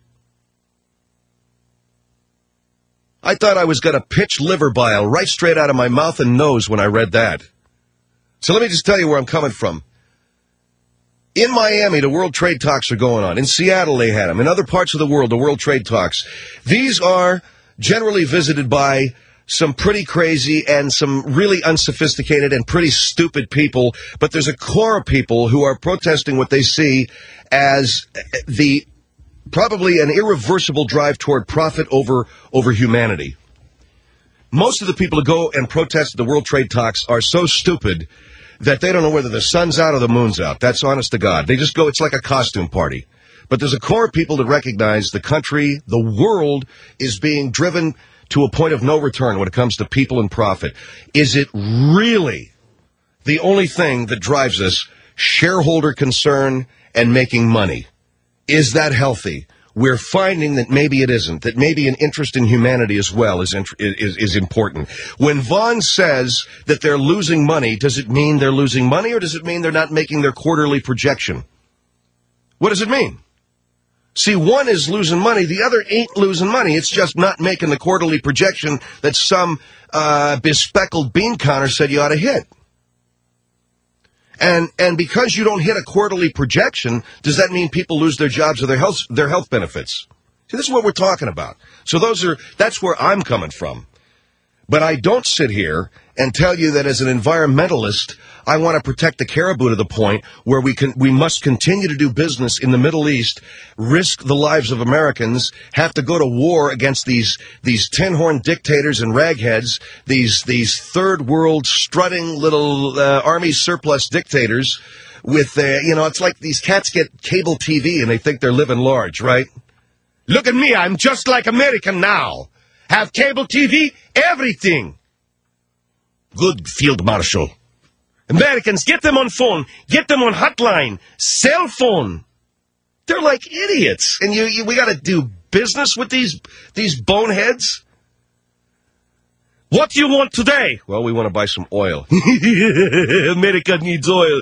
I thought I was going to pitch liver bile right straight out of my mouth and nose when I read that. So let me just tell you where I'm coming from. In Miami, the World Trade Talks are going on. In Seattle, they had them. In other parts of the world, the World Trade Talks. These are generally visited by some pretty crazy and some really unsophisticated and pretty stupid people, but there's a core of people who are protesting what they see as the probably an irreversible drive toward profit over over humanity. Most of the people who go and protest the World Trade Talks are so stupid that they don't know whether the sun's out or the moon's out. That's honest to God. They just go, it's like a costume party. But there's a core of people that recognize the country, the world, is being driven to a point of no return when it comes to people and profit. Is it really the only thing that drives us? Shareholder concern and making money. Is that healthy? We're finding that maybe it isn't, that maybe an interest in humanity as well is, is, is important. When Vaughn says that they're losing money, does it mean they're losing money, or does it mean they're not making their quarterly projection? What does it mean? See, one is losing money, the other ain't losing money. It's just not making the quarterly projection that some uh, bespeckled bean counter said you ought to hit. And and because you don't hit a quarterly projection, does that mean people lose their jobs or their health their health benefits? See, this is what we're talking about. So those are that's where I'm coming from. But I don't sit here and tell you that as an environmentalist, I want to protect the caribou to the point where we can we must continue to do business in the Middle East, risk the lives of Americans, have to go to war against these these tin-horn dictators and ragheads, these these third world strutting little uh, army surplus dictators with, uh, you know, it's like these cats get cable T V and they think they're living large, right? Look at me, I'm just like American now. Have cable T V, everything. Good Field Marshal. Americans, get them on phone. Get them on hotline. Cell phone. They're like idiots. And you, you we got to do business with these these boneheads? What do you want today? Well, we want to buy some oil. America needs oil.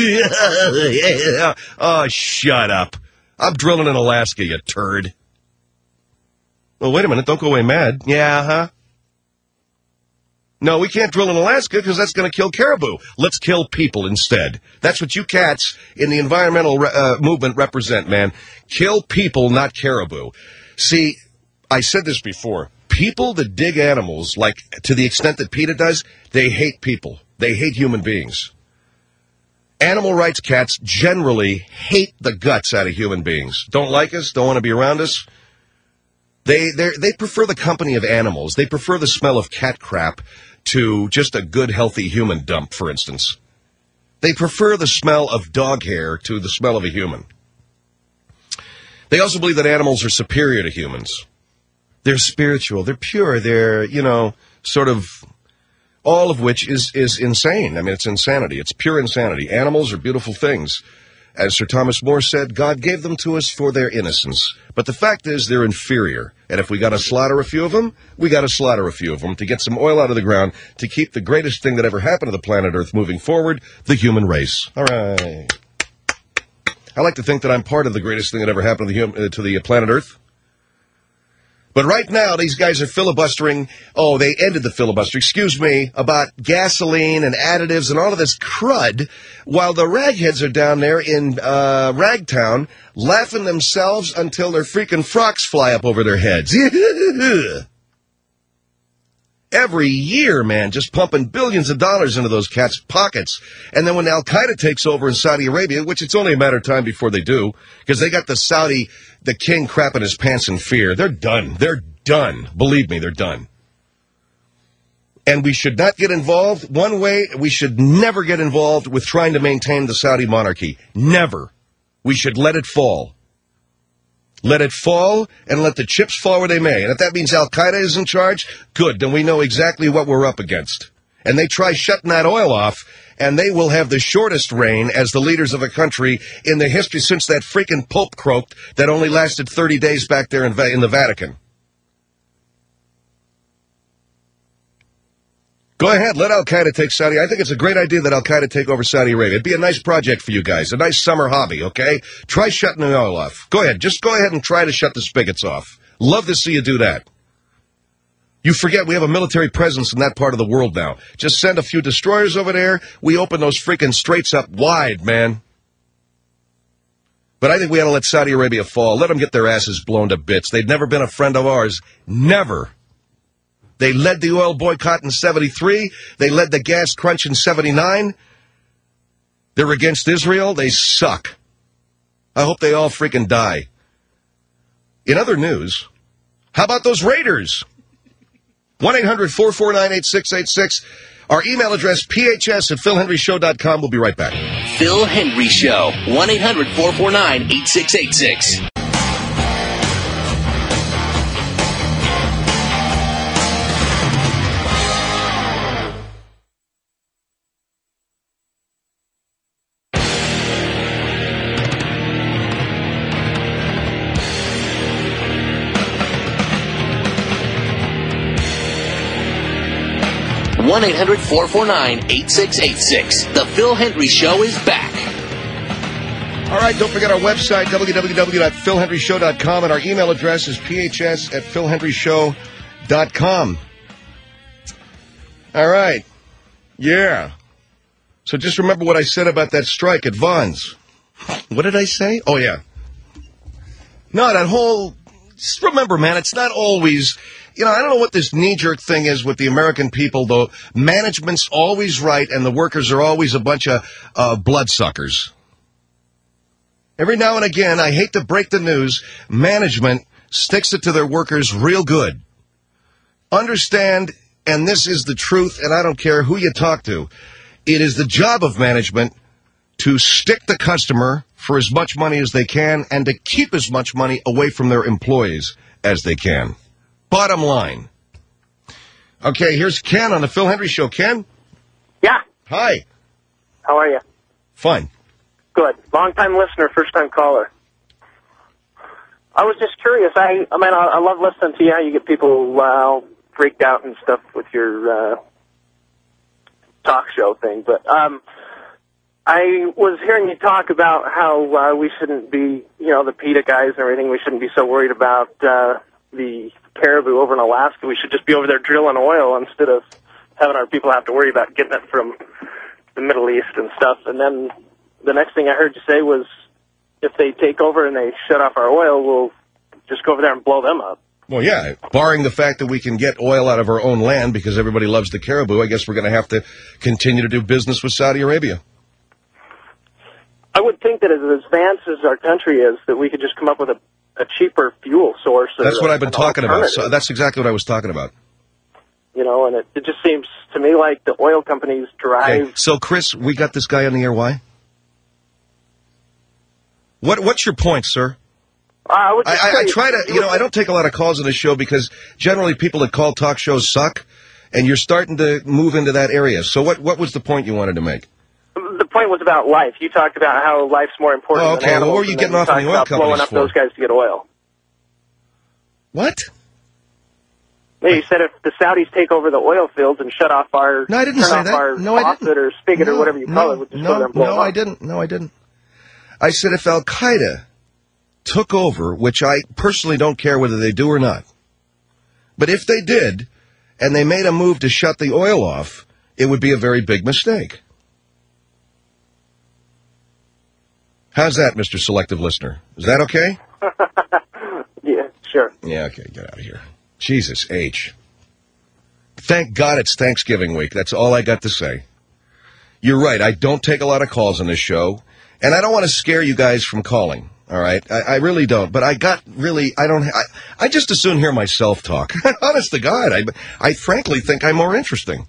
Oh, shut up. I'm drilling in Alaska, you turd. Well, wait a minute. Don't go away mad. Yeah, huh? No, we can't drill in Alaska because that's going to kill caribou. Let's kill people instead. That's what you cats in the environmental re- uh, movement represent, man. Kill people, not caribou. See, I said this before. People that dig animals, like to the extent that PETA does, they hate people. They hate human beings. Animal rights cats generally hate the guts out of human beings. Don't like us, don't want to be around us. They they prefer the company of animals. They prefer the smell of cat crap to just a good, healthy human dump, for instance. They prefer the smell of dog hair to the smell of a human. They also believe that animals are superior to humans. They're spiritual. They're pure. They're, you know, sort of, all of which is, is insane. I mean, it's insanity. It's pure insanity. Animals are beautiful things. As Sir Thomas More said, God gave them to us for their innocence. But the fact is they're inferior. And if we got to slaughter a few of them, we got to slaughter a few of them to get some oil out of the ground to keep the greatest thing that ever happened to the planet Earth moving forward, the human race. All right. I like to think that I'm part of the greatest thing that ever happened to the, hum- uh, to the planet Earth. But right now, these guys are filibustering. Oh, they ended the filibuster, excuse me, about gasoline and additives and all of this crud, while the ragheads are down there in uh, Ragtown laughing themselves until their freaking frocks fly up over their heads. Every year, man, just pumping billions of dollars into those cats' pockets. And then when Al-Qaeda takes over in Saudi Arabia, which it's only a matter of time before they do, because they got the Saudi, the king crapping his pants in fear. They're done. They're done. Believe me, they're done. And we should not get involved. One way, we should never get involved with trying to maintain the Saudi monarchy. Never. We should let it fall. Let it fall and let the chips fall where they may. And if that means Al-Qaeda is in charge, good. Then we know exactly what we're up against. And they try shutting that oil off, and they will have the shortest reign as the leaders of a country in the history since that freaking Pope croaked that only lasted thirty days back there in, Va- in the Vatican. Go ahead, let Al-Qaeda take Saudi. I think it's a great idea that Al-Qaeda take over Saudi Arabia. It'd be a nice project for you guys, a nice summer hobby, okay? Try shutting the oil off. Go ahead, just go ahead and try to shut the spigots off. Love to see you do that. You forget we have a military presence in that part of the world now. Just send a few destroyers over there. We open those freaking straits up wide, man. But I think we ought to let Saudi Arabia fall. Let them get their asses blown to bits. They've never been a friend of ours. Never. They led the oil boycott in seventy-three. They led the gas crunch in seventy-nine. They're against Israel. They suck. I hope they all freaking die. In other news, how about those Raiders? one eight hundred four four nine eight six eight six. Our email address, p h s at phil henry show dot com. We'll be right back. Phil Henry Show, one eight hundred four four nine eight six eight six. one eight hundred four four nine eight six eight six. The Phil Henry Show is back. All right, don't forget our website, w w w dot phil henry show dot com, and our email address is p h s at phil henry show dot com. All right. Yeah. So just remember what I said about that strike at Vons. What did I say? Oh, yeah. No, that whole... Just remember, man, it's not always... You know, I don't know what this knee-jerk thing is with the American people, though. Management's always right, and the workers are always a bunch of uh, bloodsuckers. Every now and again, I hate to break the news, management sticks it to their workers real good. Understand, and this is the truth, and I don't care who you talk to, it is the job of management to stick the customer for as much money as they can and to keep as much money away from their employees as they can. Bottom line. Okay, here's Ken on the Phil Henry Show. Ken? Yeah. Hi. How are you? Fine. Good. Long-time listener, first-time caller. I was just curious. I, I mean, I, I love listening to you. How you get people uh, freaked out and stuff with your uh, talk show thing. But um, I was hearing you talk about how uh, we shouldn't be, you know, the PETA guys and everything, we shouldn't be so worried about uh, the caribou over in Alaska. We should just be over there drilling oil instead of having our people have to worry about getting it from the Middle East and stuff. And then the next thing I heard you say was if they take over and they shut off our oil, we'll just go over there and blow them up. Well, yeah, barring the fact that we can get oil out of our own land because everybody loves the caribou, I guess we're going to have to continue to do business with Saudi Arabia. I would think that as advanced as our country is, that we could just come up with a a cheaper fuel source. That's what I've been talking about. So that's exactly what I was talking about. You know, and it, it just seems to me like the oil companies drive... Okay. So, Chris, we got this guy on the air. Why? What What's your point, sir? Uh, I, would I, I, I try to, you know, I don't take a lot of calls on this show because generally people that call talk shows suck, and you're starting to move into that area. So what, what was the point you wanted to make? The point was about life. You talked about how life's more important oh, okay. than animals. Well, what were you getting off on the oil companies blowing up for? Those guys to get oil. What? Yeah, you said if the Saudis take over the oil fields and shut off our no, I didn't turn say off that. our no, I didn't. or spigot no, or whatever you no, call it, we'll just no, go there and blow no, them up. I didn't. No, I didn't. I said if Al Qaeda took over, which I personally don't care whether they do or not. But if they did, and they made a move to shut the oil off, it would be a very big mistake. How's that, Mister Selective Listener? Is that okay? Yeah, sure. Yeah, okay, get out of here. Jesus H. Thank God it's Thanksgiving week. That's all I got to say. You're right. I don't take a lot of calls on this show, and I don't want to scare you guys from calling. All right, I, I really don't. But I got really, I don't. I, I just as soon hear myself talk. Honest to God, I, I frankly think I'm more interesting.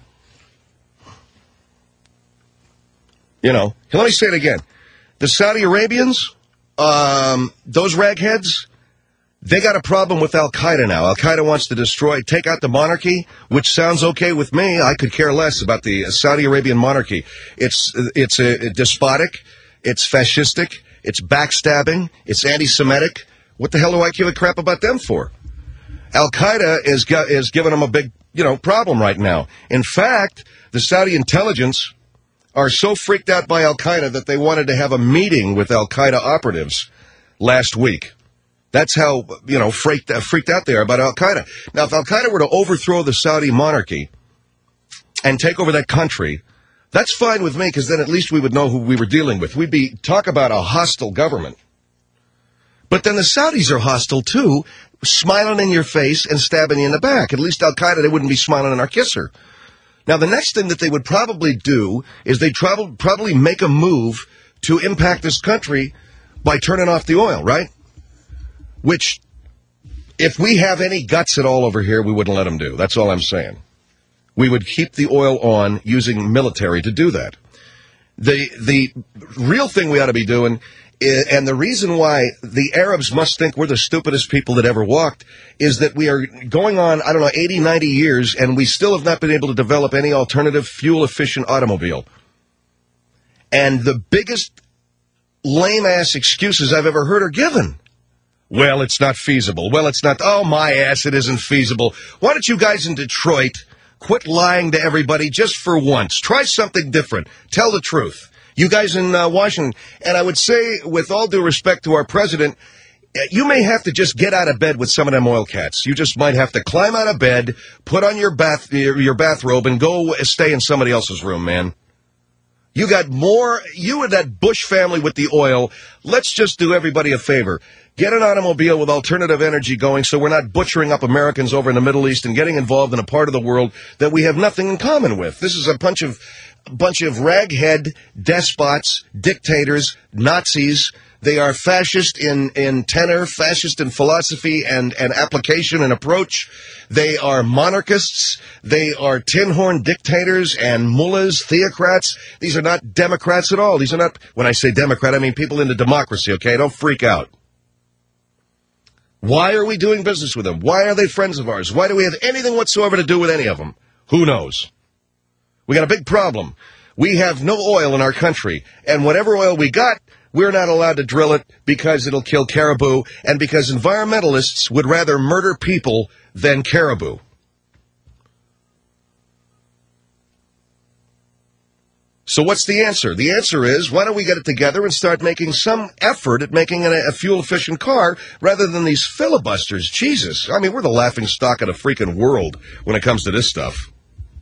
You know, let me say it again. The Saudi Arabians, um, those ragheads, they got a problem with Al-Qaeda now. Al-Qaeda wants to destroy, take out the monarchy, which sounds okay with me. I could care less about the Saudi Arabian monarchy. It's it's a, a despotic, it's fascistic, it's backstabbing, it's anti-Semitic. What the hell do I give a crap about them for? Al-Qaeda is is giving them a big, you know, problem right now. In fact, the Saudi intelligence are so freaked out by Al-Qaeda that they wanted to have a meeting with Al-Qaeda operatives last week. That's how, you know, freaked, uh, freaked out they are about Al-Qaeda. Now, if Al-Qaeda were to overthrow the Saudi monarchy and take over that country, that's fine with me, because then at least we would know who we were dealing with. We'd be, talk about a hostile government. But then the Saudis are hostile, too, smiling in your face and stabbing you in the back. At least Al-Qaeda, they wouldn't be smiling in our kisser. Now, the next thing that they would probably do is they'd travel, probably make a move to impact this country by turning off the oil, right? Which, if we have any guts at all over here, we wouldn't let them do. That's all I'm saying. We would keep the oil on using military to do that. The the real thing we ought to be doing, is, and the reason why the Arabs must think we're the stupidest people that ever walked, is that we are going on, I don't know, eighty, ninety years, and we still have not been able to develop any alternative fuel-efficient automobile. And the biggest lame-ass excuses I've ever heard are given. Well, it's not feasible. Well, it's not. Oh, my ass, it isn't feasible. Why don't you guys in Detroit quit lying to everybody just for once? Try something different. Tell the truth. You guys in uh, Washington, and I would say, with all due respect to our president, you may have to just get out of bed with some of them oil cats. You just might have to climb out of bed, put on your bath your, your bathrobe, and go stay in somebody else's room, man. You got more, you and that Bush family with the oil. Let's just do everybody a favor. Get an automobile with alternative energy going so we're not butchering up Americans over in the Middle East and getting involved in a part of the world that we have nothing in common with. This is a bunch of a bunch of raghead despots, dictators, Nazis. They are fascist in, in tenor, fascist in philosophy and, and application and approach. They are monarchists. They are tin-horn dictators and mullahs, theocrats. These are not Democrats at all. These are not, when I say Democrat, I mean people into democracy, okay? Don't freak out. Why are we doing business with them? Why are they friends of ours? Why do we have anything whatsoever to do with any of them? Who knows? We got a big problem. We have no oil in our country, and whatever oil we got, we're not allowed to drill it because it'll kill caribou, and because environmentalists would rather murder people than caribou. So what's the answer? The answer is, why don't we get it together and start making some effort at making a, a fuel-efficient car rather than these filibusters? Jesus. I mean, we're the laughing stock of the freaking world when it comes to this stuff.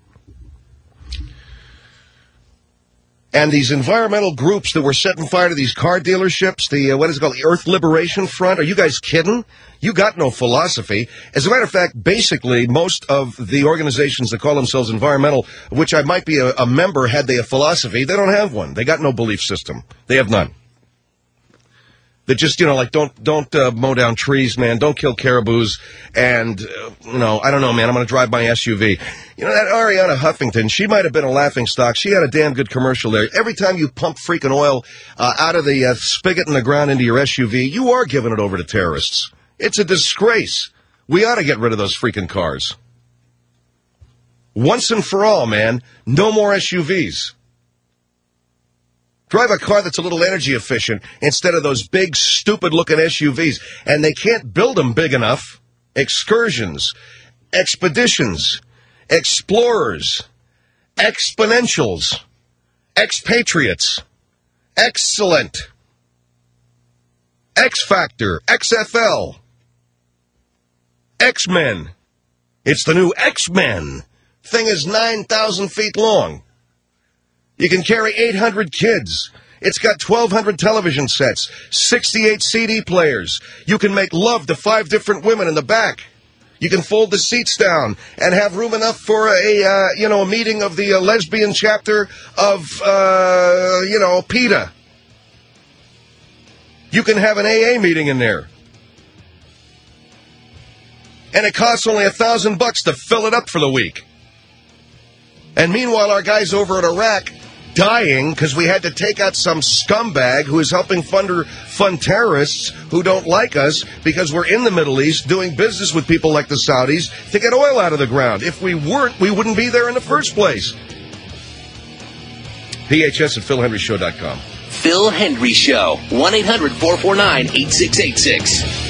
And these environmental groups that were setting fire to these car dealerships, the, uh, what is it called, the Earth Liberation Front, are you guys kidding? You got no philosophy. As a matter of fact, basically, most of the organizations that call themselves environmental, which I might be a, a member had they a philosophy, they don't have one. They got no belief system. They have none. They just, you know, like, don't don't uh, mow down trees, man. Don't kill caribous. And, uh, you know, I don't know, man. I'm going to drive my S U V. You know, that Ariana Huffington, she might have been a laughing stock. She had a damn good commercial there. Every time you pump freaking oil uh, out of the uh, spigot in the ground into your S U V, you are giving it over to terrorists. It's a disgrace. We ought to get rid of those freaking cars. Once and for all, man. No more S U Vs. Drive a car that's a little energy efficient instead of those big, stupid-looking S U Vs. And they can't build them big enough. Excursions, expeditions, explorers, exponentials, expatriates, excellent, X-Factor, X F L, X-Men, It's the new X-Men. Thing is nine thousand feet long. You can carry eight hundred kids. It's got twelve hundred television sets, sixty-eight C D players. You can make love to five different women in the back. You can fold the seats down and have room enough for a, uh, you know, a meeting of the uh, lesbian chapter of, uh, you know, PETA. You can have an A A meeting in there. And it costs only a thousand bucks to fill it up for the week. And meanwhile, our guys over at Iraq dying because we had to take out some scumbag who is helping fund, fund terrorists who don't like us because we're in the Middle East doing business with people like the Saudis to get oil out of the ground. If we weren't, we wouldn't be there in the first place. P H S at phil henry show dot com. Phil Hendry Show, one eight hundred four four nine eight six eight six.